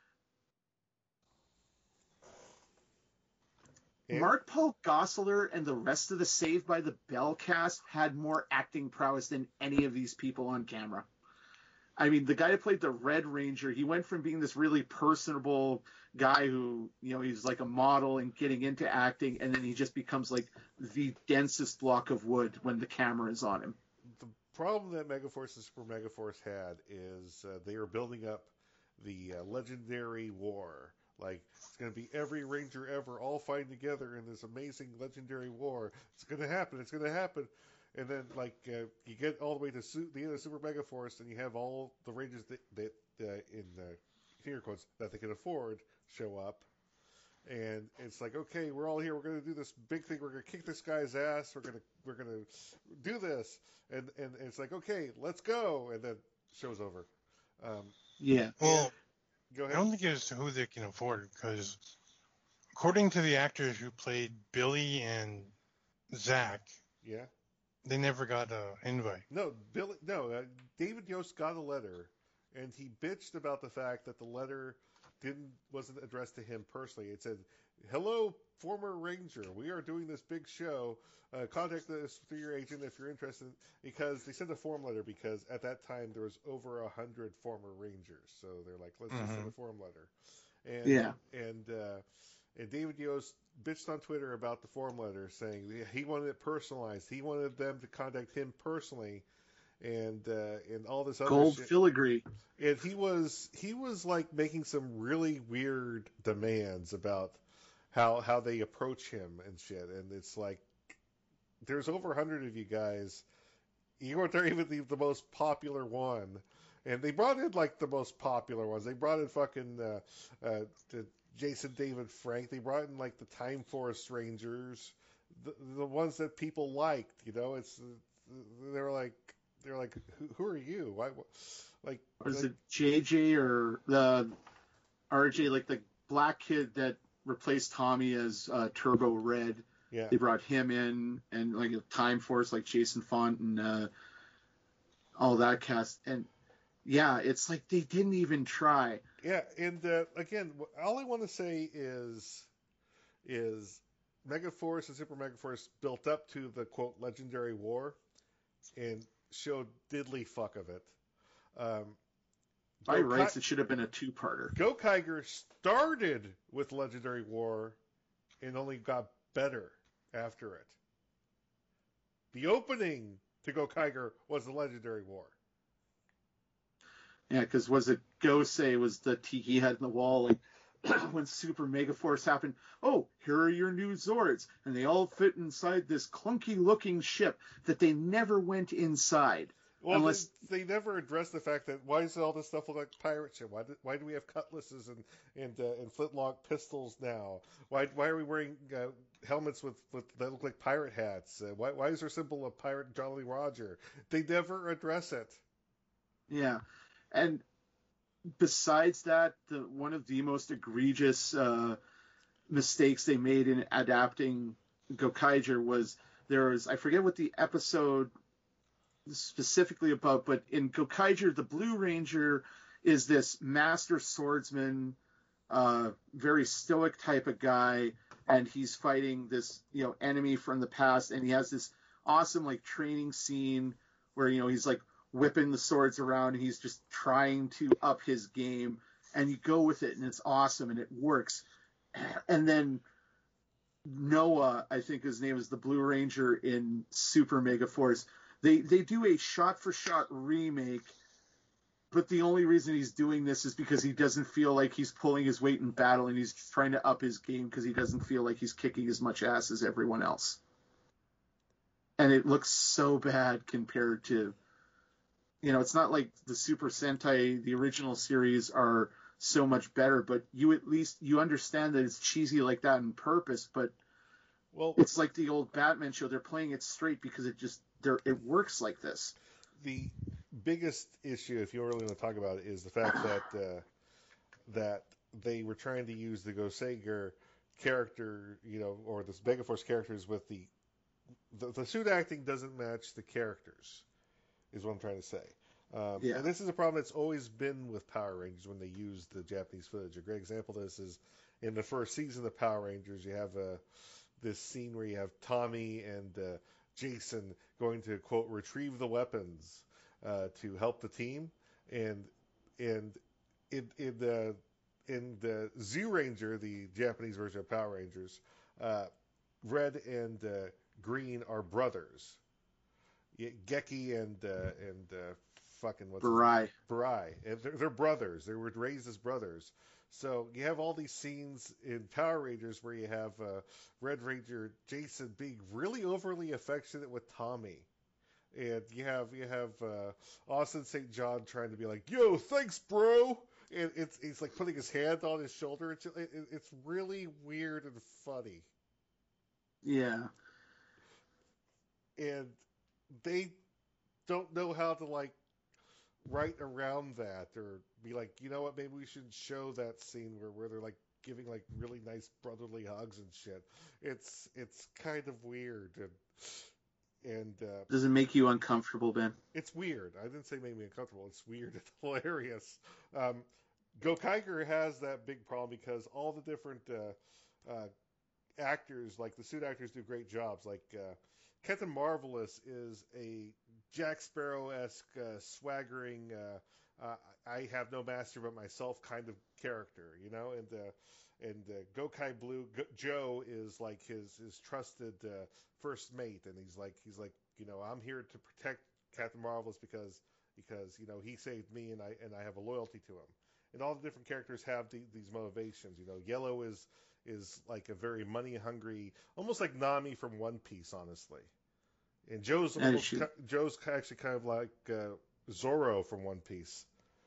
Speaker 1: Yeah.
Speaker 2: Mark Paul Gosselaar and the rest of the Saved by the Bell cast had more acting prowess than any of these people on camera. I mean, the guy who played the Red Ranger, he went from being this really personable guy who, you know, he's like a model and getting into acting, and then he just becomes like the densest block of wood when the camera is on him.
Speaker 1: The problem that Megaforce and Super Megaforce had is uh, they were building up the uh, legendary war. Like, it's going to be every Ranger ever all fighting together in this amazing legendary war. It's going to happen. It's going to happen. And then, like, uh, you get all the way to su- the end of Super Megaforce, and you have all the Rangers that, that uh, in uh, finger quotes, that they can afford show up. And it's like, okay, we're all here. We're going to do this big thing. We're going to kick this guy's ass. We're going to we're going to do this. And, and and it's like, okay, let's go. And then show's over. Um,
Speaker 2: Yeah.
Speaker 3: Well,
Speaker 1: go
Speaker 3: I
Speaker 1: ahead.
Speaker 3: don't think it's who they can afford because, according to the actors who played Billy and Zach,
Speaker 1: Yeah.
Speaker 3: they never got an invite.
Speaker 1: No, Billy. No, uh, David Yost got a letter, and he bitched about the fact that the letter didn't wasn't addressed to him personally. It said, "Hello, former Ranger. We are doing this big show. Uh, contact us through your agent if you're interested." Because they sent a form letter because at that time there was over a hundred former Rangers, so they're like, "Let's just send a
Speaker 3: Mhm.
Speaker 1: form letter." And
Speaker 2: Yeah.
Speaker 1: and uh, and David Yost bitched on Twitter about the form letter, saying he wanted it personalized. He wanted them to contact him personally, and uh, and all this other
Speaker 2: Gold
Speaker 1: shit.
Speaker 2: filigree.
Speaker 1: And he was he was like making some really weird demands about how how they approach him and shit. And it's like there's over a hundred of you guys. You weren't there even the, the most popular one. And they brought in like the most popular ones. They brought in fucking uh, uh, the Jason David Frank. They brought in like the Time Force Rangers, the, the ones that people liked. You know, it's they're like they're like who, who are you? Why? Like
Speaker 2: Was
Speaker 1: like,
Speaker 2: it J J or the R J, like the black kid that replaced Tommy as uh, Turbo Red?
Speaker 1: yeah.
Speaker 2: They brought him in, and like a Time Force, like Jason Font and uh, all that cast. And yeah, it's like they didn't even try.
Speaker 1: Yeah, and uh, again, all I want to say is, is Megaforce and Super Megaforce built up to the quote legendary war, and showed diddly fuck of it. Um,
Speaker 2: By
Speaker 1: Go
Speaker 2: rights,
Speaker 1: Ki-
Speaker 2: it should have been a two-parter.
Speaker 1: Go Kiger started with legendary war, and only got better after it. The opening to Go Kiger was the legendary war.
Speaker 2: Yeah, because was it Gosei was the tiki head in the wall, like when Super Megaforce happened, oh, here are your new Zords. And they all fit inside this clunky looking ship that they never went inside.
Speaker 1: Well,
Speaker 2: unless
Speaker 1: they, they never addressed the fact that why does all this stuff look like pirate ship? Why do, why do we have cutlasses and and, uh, and flintlock pistols now? Why why are we wearing uh, helmets with, with that look like pirate hats? Uh, why why is there a symbol of pirate Jolly Roger? They never address it.
Speaker 2: Yeah. And besides that, the one of the most egregious uh, mistakes they made in adapting Gokaiger was there was, I forget what the episode specifically about, but in Gokaiger, the Blue Ranger is this master swordsman, uh, very stoic type of guy, and he's fighting this, you know, enemy from the past, and he has this awesome like training scene where, you know, he's like whipping the swords around, and he's just trying to up his game, and you go with it, and it's awesome, and it works. And then Noah, I think his name is the Blue Ranger in Super Megaforce. They they do a shot for shot remake, but the only reason he's doing this is because he doesn't feel like he's pulling his weight in battle, and he's trying to up his game because he doesn't feel like he's kicking as much ass as everyone else. And it looks so bad compared to, you know, it's not like the Super Sentai, the original series, are so much better, but you at least, you understand that it's cheesy like that on purpose, but
Speaker 1: Well,
Speaker 2: it's like the old Batman show. They're playing it straight because it just, they're, it works like this.
Speaker 1: the biggest issue, if you really want to talk about it, is the fact that uh, that they were trying to use the Goseiger character, you know, or the Megaforce characters with the, the the suit acting doesn't match the characters, is what I'm trying to say. Um,
Speaker 2: Yeah.
Speaker 1: And this is a problem that's always been with Power Rangers when they use the Japanese footage. A great example of this is in the first season of Power Rangers, you have uh, this scene where you have Tommy and uh, Jason going to, quote, retrieve the weapons uh, to help the team. and and in in the in the Zyuranger, the Japanese version of Power Rangers, uh, red and uh, green are brothers. Yeah, Geki and uh, and uh, fucking what's his
Speaker 2: Barai.
Speaker 1: Barai. And they're, they're brothers. They were raised as brothers. So you have all these scenes in Power Rangers where you have uh, Red Ranger Jason being really overly affectionate with Tommy, and you have you have uh, Austin Saint John trying to be like, "Yo, thanks, bro," and it's it's like putting his hand on his shoulder. It's it, it's really weird and funny,
Speaker 2: Yeah.
Speaker 1: and they don't know how to like write around that or be like, you know what, maybe we should show that scene where where they're like giving like really nice brotherly hugs and shit. It's it's kind of weird and and uh,
Speaker 2: Does it make you uncomfortable, Ben?
Speaker 1: it's weird. I didn't say make me uncomfortable. It's weird. It's hilarious. Um, Gokaiger has that big problem because all the different uh, uh, actors, like the suit actors, do great jobs. Like uh, Captain Marvelous is a Jack Sparrow-esque, uh, swaggering, uh, uh, I have no master but myself kind of character, you know. And uh, and uh, Gokai Blue Go- Joe is like his his trusted uh, first mate, and he's like he's like you know I'm here to protect Captain Marvelous because because you know he saved me and I and I have a loyalty to him. And all the different characters have the, these motivations. You know, Yellow is is like a very money hungry, almost like Nami from One Piece, honestly. And Joe's
Speaker 2: And
Speaker 1: almost
Speaker 2: she,
Speaker 1: ki- Joe's actually kind of like uh, Zoro from One Piece.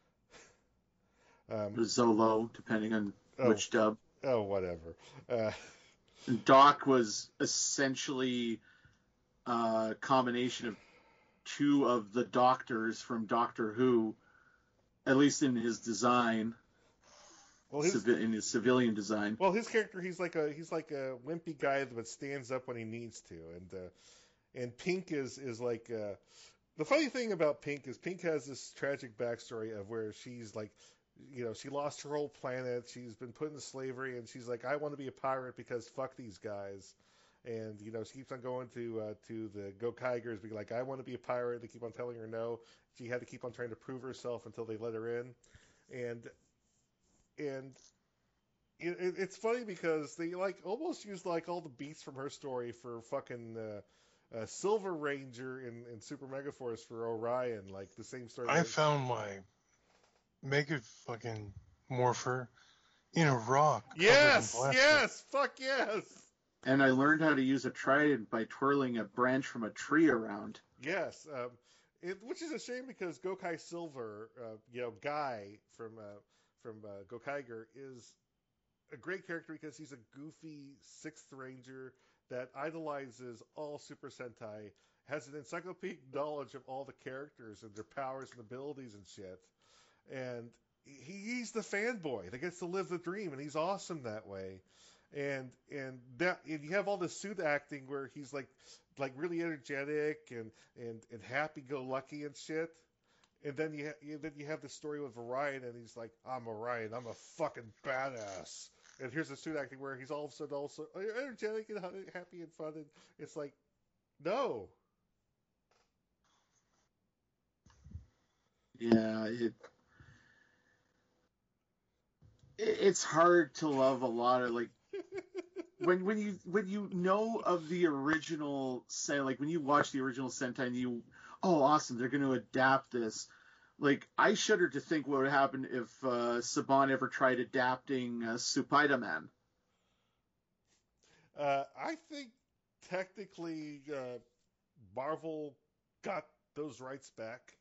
Speaker 1: Um,
Speaker 2: Zolo, depending on
Speaker 1: oh,
Speaker 2: which dub.
Speaker 1: oh, whatever. Uh,
Speaker 2: And Doc was essentially a combination of two of the doctors from Doctor Who, at least in his design,
Speaker 1: well, his
Speaker 2: civi- in his civilian design.
Speaker 1: well his character he's like a he's like a wimpy guy that stands up when he needs to, and uh, and Pink is is like. Uh, the funny thing about Pink is Pink has this tragic backstory of where she's like, you know, she lost her whole planet. She's been put into slavery, and she's like, I want to be a pirate because fuck these guys. And you know, she keeps on going to uh, to the Gokaigers, being like, I want to be a pirate. They keep on telling her no. She had to keep on trying to prove herself until they let her in. And and it, it, it's funny because they like almost used like all the beats from her story for fucking. Uh, uh, Silver Ranger in, in Super Megaforce for Orion, like the same story.
Speaker 3: I found my Mega fucking Morpher in a rock. covered in
Speaker 1: Yes,
Speaker 3: plastic.
Speaker 1: yes, fuck yes,
Speaker 2: And I learned how to use a trident by twirling a branch from a tree around.
Speaker 1: yes. Um, it, which is a shame because Gokai Silver, uh, you know, Guy from uh, from uh, Gokaiger is a great character because he's a goofy sixth ranger that idolizes all Super Sentai, has an encyclopedic knowledge of all the characters and their powers and abilities and shit, and he, he's the fanboy that gets to live the dream, and he's awesome that way. And and that and you have all the suit acting where he's like like really energetic and and, and happy go lucky and shit. And then you, ha- you then you have the story with Orion, and he's like, "I'm Orion. I'm a fucking badass." And here's the suit acting where he's all of a sudden also energetic and happy and fun, and it's like, no.
Speaker 2: Yeah, it, it it's hard to love a lot of like when when you when you know of the original say like when you watch the original Sentai and you oh awesome they're going to adapt this. Like, I shudder to think what would happen if uh, Saban ever tried adapting uh, Spider-Man.
Speaker 1: Uh, I think technically uh, Marvel got those rights back.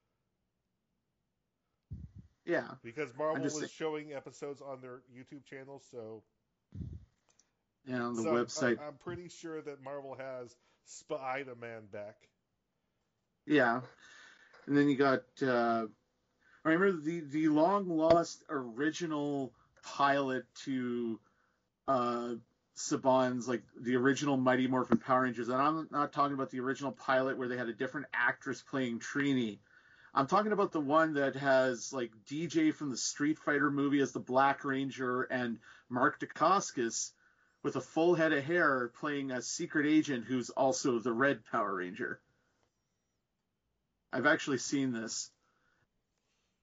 Speaker 2: Yeah.
Speaker 1: Because Marvel was
Speaker 2: saying.
Speaker 1: showing episodes on their YouTube channel, so...
Speaker 2: Yeah, on the
Speaker 1: so
Speaker 2: website.
Speaker 1: I'm, I'm pretty sure that Marvel has Spider-Man back.
Speaker 2: Yeah. And then you got, uh, I remember the, the long lost original pilot to uh, Saban's, like the original Mighty Morphin Power Rangers. And I'm not talking about the original pilot where they had a different actress playing Trini. I'm talking about the one that has like D J from the Street Fighter movie as the Black Ranger and Mark Dacascos with a full head of hair playing a secret agent who's also the Red Power Ranger. I've actually seen this.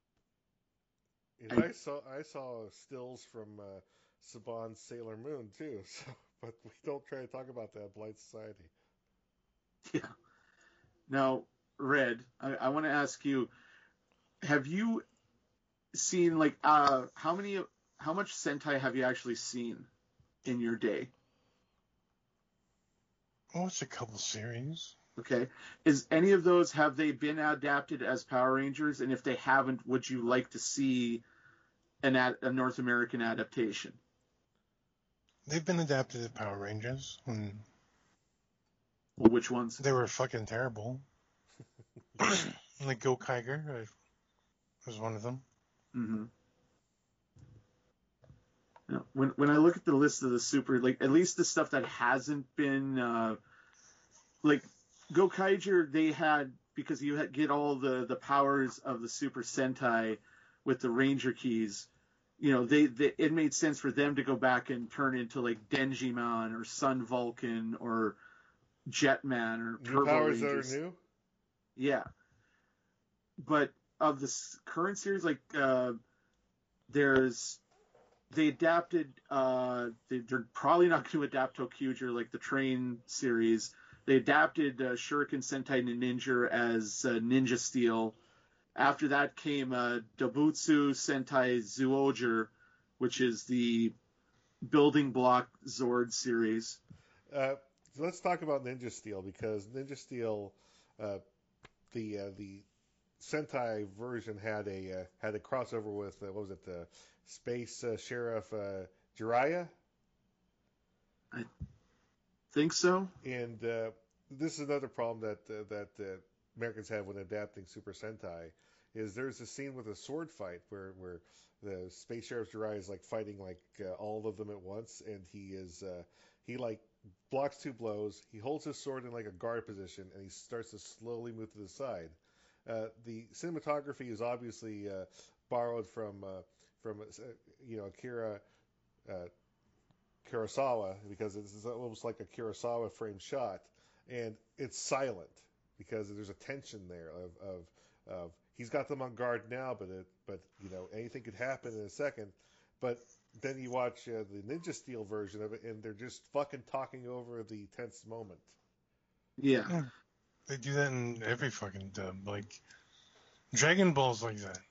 Speaker 1: And I, I saw I saw stills from uh, Saban's Sailor Moon too. So, but we don't try to talk about that Blind Society.
Speaker 2: Yeah. Now, Red, I, I want to ask you: have you seen like uh how many how much Sentai have you actually seen in your day?
Speaker 3: Oh, it's a couple series.
Speaker 2: Okay. Is any of those, have they been adapted as Power Rangers? And if they haven't, would you like to see an ad, a North American adaptation?
Speaker 3: They've been adapted as Power Rangers. And
Speaker 2: Well, which ones?
Speaker 3: they were fucking terrible. Like Go Kiger was one of them.
Speaker 2: Mm-hmm. Now, when when I look at the list of the super, like at least the stuff that hasn't been uh, like Go Kaiger, they had, because you had, get all the the powers of the Super Sentai with the Ranger keys. You know, they, they it made sense for them to go back and turn into like Denjimon or Sun Vulcan or Jetman or
Speaker 1: New
Speaker 2: Turbo
Speaker 1: powers
Speaker 2: Rangers.
Speaker 1: that are new.
Speaker 2: Yeah, but of the s- current series, like uh, there's they adapted. Uh, they, they're probably not going to adapt Tokyuger like the Train series. They adapted uh, Shuriken Sentai Ninja as uh, Ninja Steel. After that came uh, Dobutsu Sentai Zyuohger, which is the building block Zord series.
Speaker 1: Uh, so let's talk about Ninja Steel, because Ninja Steel, uh, the uh, the Sentai version had a uh, had a crossover with uh, what was it, the Space uh, Sheriff uh, Jiraiya?
Speaker 2: I think so.
Speaker 1: And uh, this is another problem that uh, that uh, Americans have when adapting Super Sentai, is there's a scene with a sword fight where where the Space Sheriff Jiraiya is like fighting like uh, all of them at once, and he is uh, he like blocks two blows. He holds his sword in like a guard position, and he starts to slowly move to the side. Uh, the cinematography is obviously uh, borrowed from uh, from uh, you know Akira uh, Kurosawa, because it's almost like a Kurosawa frame shot, and it's silent because there's a tension there of of, of he's got them on guard now, but it, but you know anything could happen in a second. But then you watch uh, the Ninja Steel version of it, and they're just fucking talking over the tense moment.
Speaker 2: Yeah.
Speaker 3: Yeah, they do that in every fucking dub. Like Dragon Ball's like that.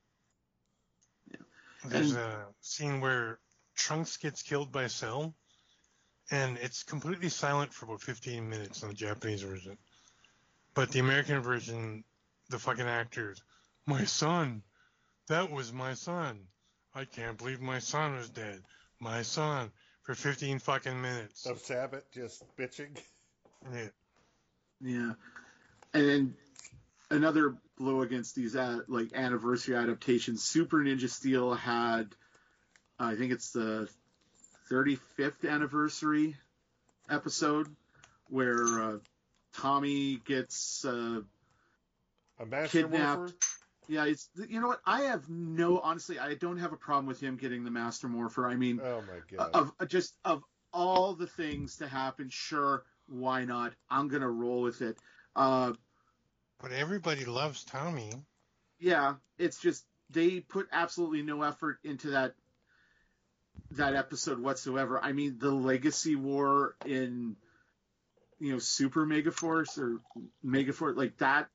Speaker 2: Yeah.
Speaker 3: There's
Speaker 2: And-
Speaker 3: a scene where Trunks gets killed by Cell, and it's completely silent for about fifteen minutes on the Japanese version. But the American version, the fucking actors, my son, that was my son. I can't believe my son was dead. My son, for fifteen fucking minutes.
Speaker 1: Of Sabbath just bitching.
Speaker 3: Yeah.
Speaker 2: Yeah. And then another blow against these uh, like anniversary adaptations. Super Ninja Steel had, I think it's the thirty-fifth anniversary episode where uh, Tommy gets uh,
Speaker 1: A master
Speaker 2: kidnapped.
Speaker 1: morpher?
Speaker 2: Yeah, it's, you know what? I have no, honestly, I don't have a problem with him getting the Master Morpher. I mean,
Speaker 1: Oh my god.
Speaker 2: of uh, just of all the things to happen, sure, why not? I'm gonna roll with it. Uh,
Speaker 3: But everybody loves Tommy.
Speaker 2: yeah, it's just they put absolutely no effort into that that episode whatsoever. I mean, the Legacy War in you know Super Megaforce or Megaforce, like that,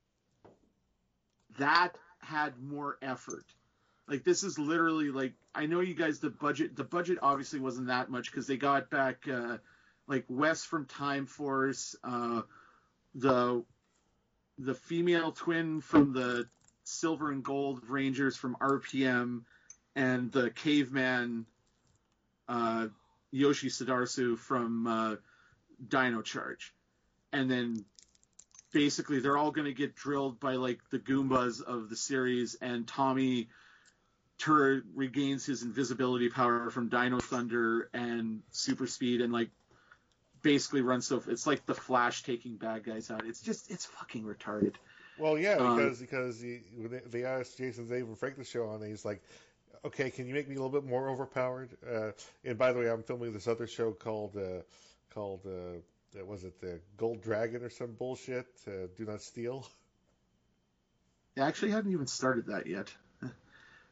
Speaker 2: that had more effort. Like this is literally like, I know you guys, the budget the budget obviously wasn't that much because they got back uh, like Wes from Time Force, uh, the the female twin from the Silver and Gold Rangers from R P M, and the caveman uh, Yoshi Sudarsu from uh, Dino Charge. And then basically they're all going to get drilled by like the Goombas of the series, and Tommy Tur regains his invisibility power from Dino Thunder and Super Speed, and like basically runs so it's like the Flash taking bad guys out. It's just it's fucking retarded.
Speaker 1: Well, yeah,
Speaker 2: Uh,
Speaker 1: because because he, when they- they asked Jason David Frank the show on, and he's like, "Okay, can you make me a little bit more overpowered?" Uh, and by the way, I'm filming this other show called uh, called uh, was it the Gold Dragon or some bullshit? Uh, Do Not Steal.
Speaker 2: I actually hadn't even started that yet.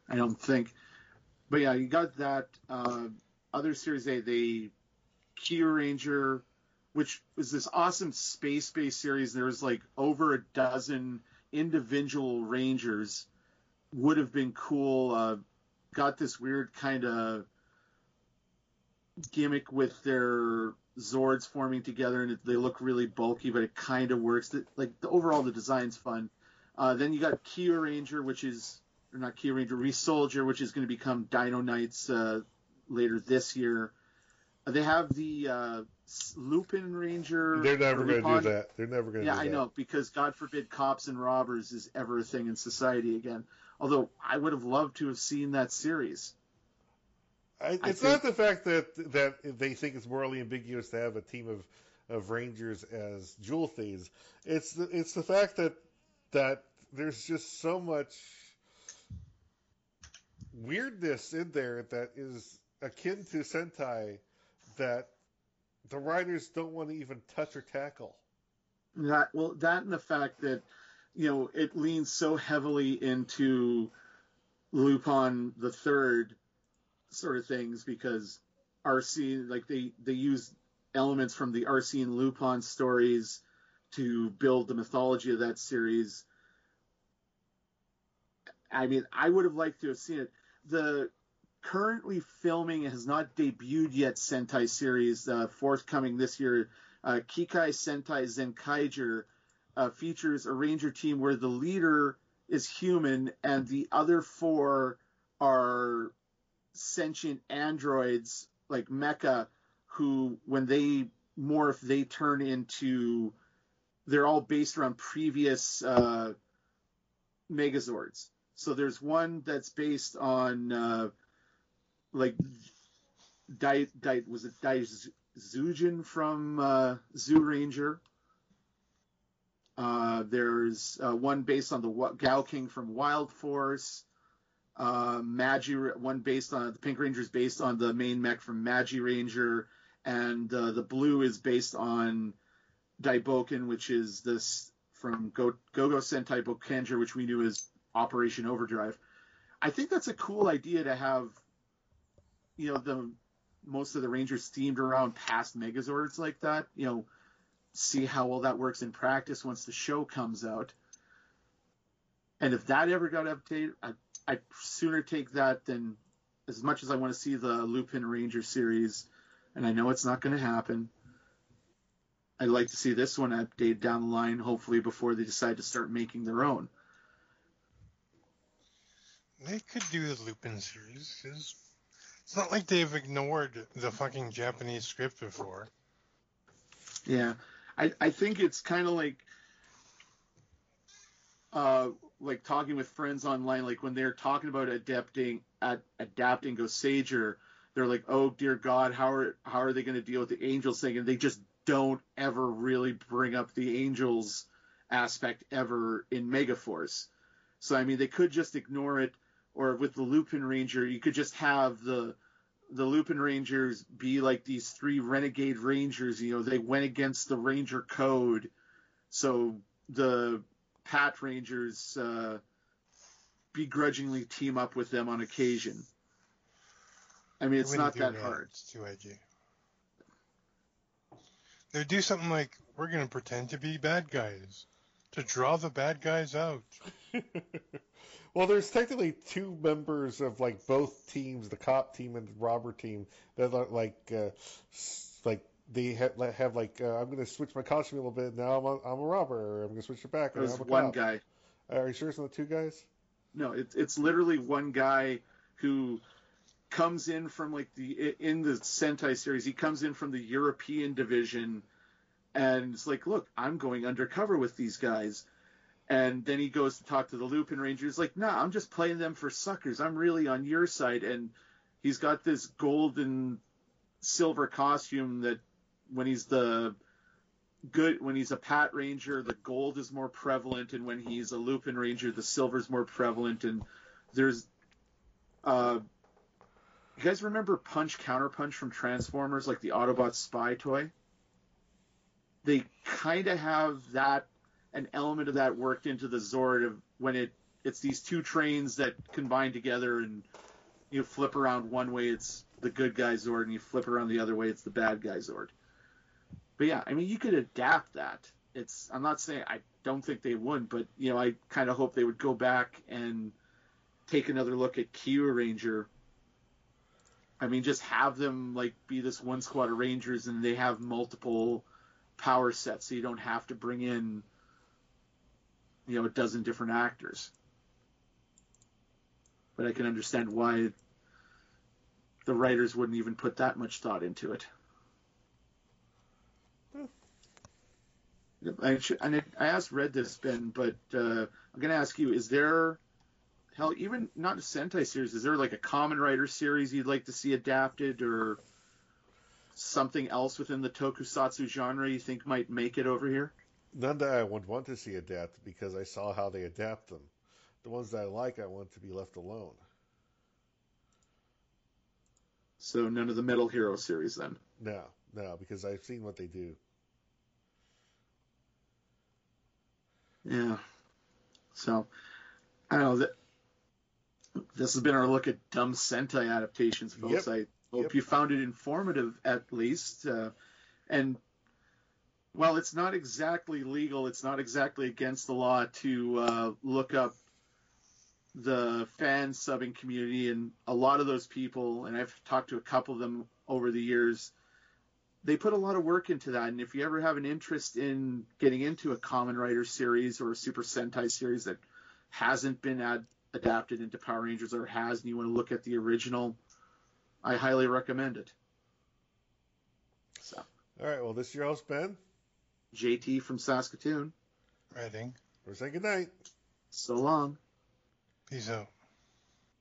Speaker 2: I don't think. But yeah, you got that. Uh, other series, they, they Kyo Ranger, which was this awesome space-based series. There was like over a dozen individual Rangers. Would have been cool. Uh, got this weird kind of gimmick with their Zords forming together, and it, they look really bulky, but it kind of works. The, like the overall, the design's fun. Uh, then you got Kyo Ranger, which is or not Kyo Ranger, Resoldier, which is going to become Dino Knights uh, later this year. Uh, they have the uh, Lupin Ranger.
Speaker 1: They're never going to do that. They're never going to
Speaker 2: yeah,
Speaker 1: do that.
Speaker 2: Yeah, I know, because God forbid cops and robbers is ever a thing in society again. Although I would have loved to have seen that series.
Speaker 1: I, it's I think, not the fact that that they think it's morally ambiguous to have a team of, of Rangers as Jewel Thieves. It's the, it's the fact that that there's just so much weirdness in there that is akin to Sentai that the writers don't want to even touch or tackle.
Speaker 2: That well, that and the fact that you know it leans so heavily into Lupin the Third sort of things, because R C like they they use elements from the R C and Lupin stories to build the mythology of that series. I mean, I would have liked to have seen it. The currently filming has not debuted yet Sentai series, uh, forthcoming this year. Uh, Kikai Sentai Zenkaiger uh, features a ranger team where the leader is human and the other four are sentient androids like mecha, who when they morph they turn into, they're all based around previous uh, Megazords. So there's one that's based on uh, like Dai, Dai, was it Daizujin from uh, Zoo Ranger. Uh, there's uh, one based on the Gao King from Wild Force. Uh, Magi, one based on the Pink Ranger is based on the main mech from Magi Ranger, and uh, the blue is based on Daiboken, which is this from Go Go Sentai Bokenger, which we knew as Operation Overdrive. I think that's a cool idea to have, you know, the most of the Rangers themed around past Megazords like that. You know, see how well that works in practice once the show comes out. And if that ever got updated, I, I'd sooner take that than, as much as I want to see the Lupin Ranger series, and I know it's not going to happen, I'd like to see this one updated down the line, hopefully before they decide to start making their own.
Speaker 3: They could do the Lupin series. It's, it's not like they've ignored the fucking Japanese script before.
Speaker 2: Yeah, I, I think it's kind of like, uh, like talking with friends online, like when they're talking about adapting, ad, adapting Goseiger, they're like, oh dear God, how are how are they going to deal with the Angels thing? And they just don't ever really bring up the Angels aspect ever in Megaforce. So I mean, they could just ignore it. Or with the Lupin Ranger, you could just have the the Lupin Rangers be like these three renegade Rangers. You know, they went against the Ranger Code, so the Pat Rangers uh, begrudgingly team up with them on occasion. I mean, it's not that, that hard.
Speaker 3: It's too edgy. They do something like, we're going to pretend to be bad guys to draw the bad guys out.
Speaker 1: Well, there's technically two members of like both teams, the cop team and the robber team, that are like, uh, like they have, have like, uh, I'm going to switch my costume a little bit. Now I'm a, I'm a robber. Or I'm going to switch it back.
Speaker 2: There's
Speaker 1: I'm a
Speaker 2: one
Speaker 1: cop.
Speaker 2: guy.
Speaker 1: Uh, are you sure it's not two guys?
Speaker 2: No, it's it's literally one guy who comes in from like the in the Sentai series. He comes in from the European division, and it's like, look, I'm going undercover with these guys. And then he goes to talk to the Lupin Rangers, like, nah, I'm just playing them for suckers. I'm really on your side. And he's got this gold and silver costume that when he's the good, when he's a Pat Ranger, the gold is more prevalent. And when he's a Lupin Ranger, the silver is more prevalent. And there's, uh, you guys remember Punch Counterpunch from Transformers, like the Autobot spy toy? They kind of have that, an element of that worked into the Zord of when it it's these two trains that combine together, and you flip around one way, it's the good guy Zord, and you flip around the other way, it's the bad guy Zord. But yeah, I mean, you could adapt that. It's, I'm not saying, I don't think they would, but, you know, I kind of hope they would go back and take another look at Kyo Ranger. I mean, just have them, like, be this one squad of Rangers, and they have multiple power sets, so you don't have to bring in, you know, a dozen different actors. But I can understand why the writers wouldn't even put that much thought into it. I, should, and I asked Red this, Ben, but uh, I'm going to ask you, is there, hell, even not a Sentai series, is there like a Kamen Rider series you'd like to see adapted, or something else within the tokusatsu genre you think might make it over here?
Speaker 1: None that I would want to see adapted, because I saw how they adapt them. The ones that I like, I want to be left alone.
Speaker 2: So none of the Metal Hero series then?
Speaker 1: No, no, because I've seen what they do.
Speaker 2: Yeah. So, I don't know. That, this has been our look at dumb Sentai adaptations, folks.
Speaker 1: Yep.
Speaker 2: I hope
Speaker 1: Yep.
Speaker 2: you found it informative, at least. Uh, and, well, it's not exactly legal. It's not exactly against the law to uh, look up the fan subbing community. And a lot of those people, and I've talked to a couple of them over the years, they put a lot of work into that. And if you ever have an interest in getting into a Kamen Rider series or a Super Sentai series that hasn't been ad- adapted into Power Rangers, or has, and you want to look at the original, I highly recommend it. So,
Speaker 1: All right, well, this is your host, Ben.
Speaker 2: J T from Saskatoon.
Speaker 3: Writing.
Speaker 1: We're saying goodnight.
Speaker 2: So long.
Speaker 3: Peace out.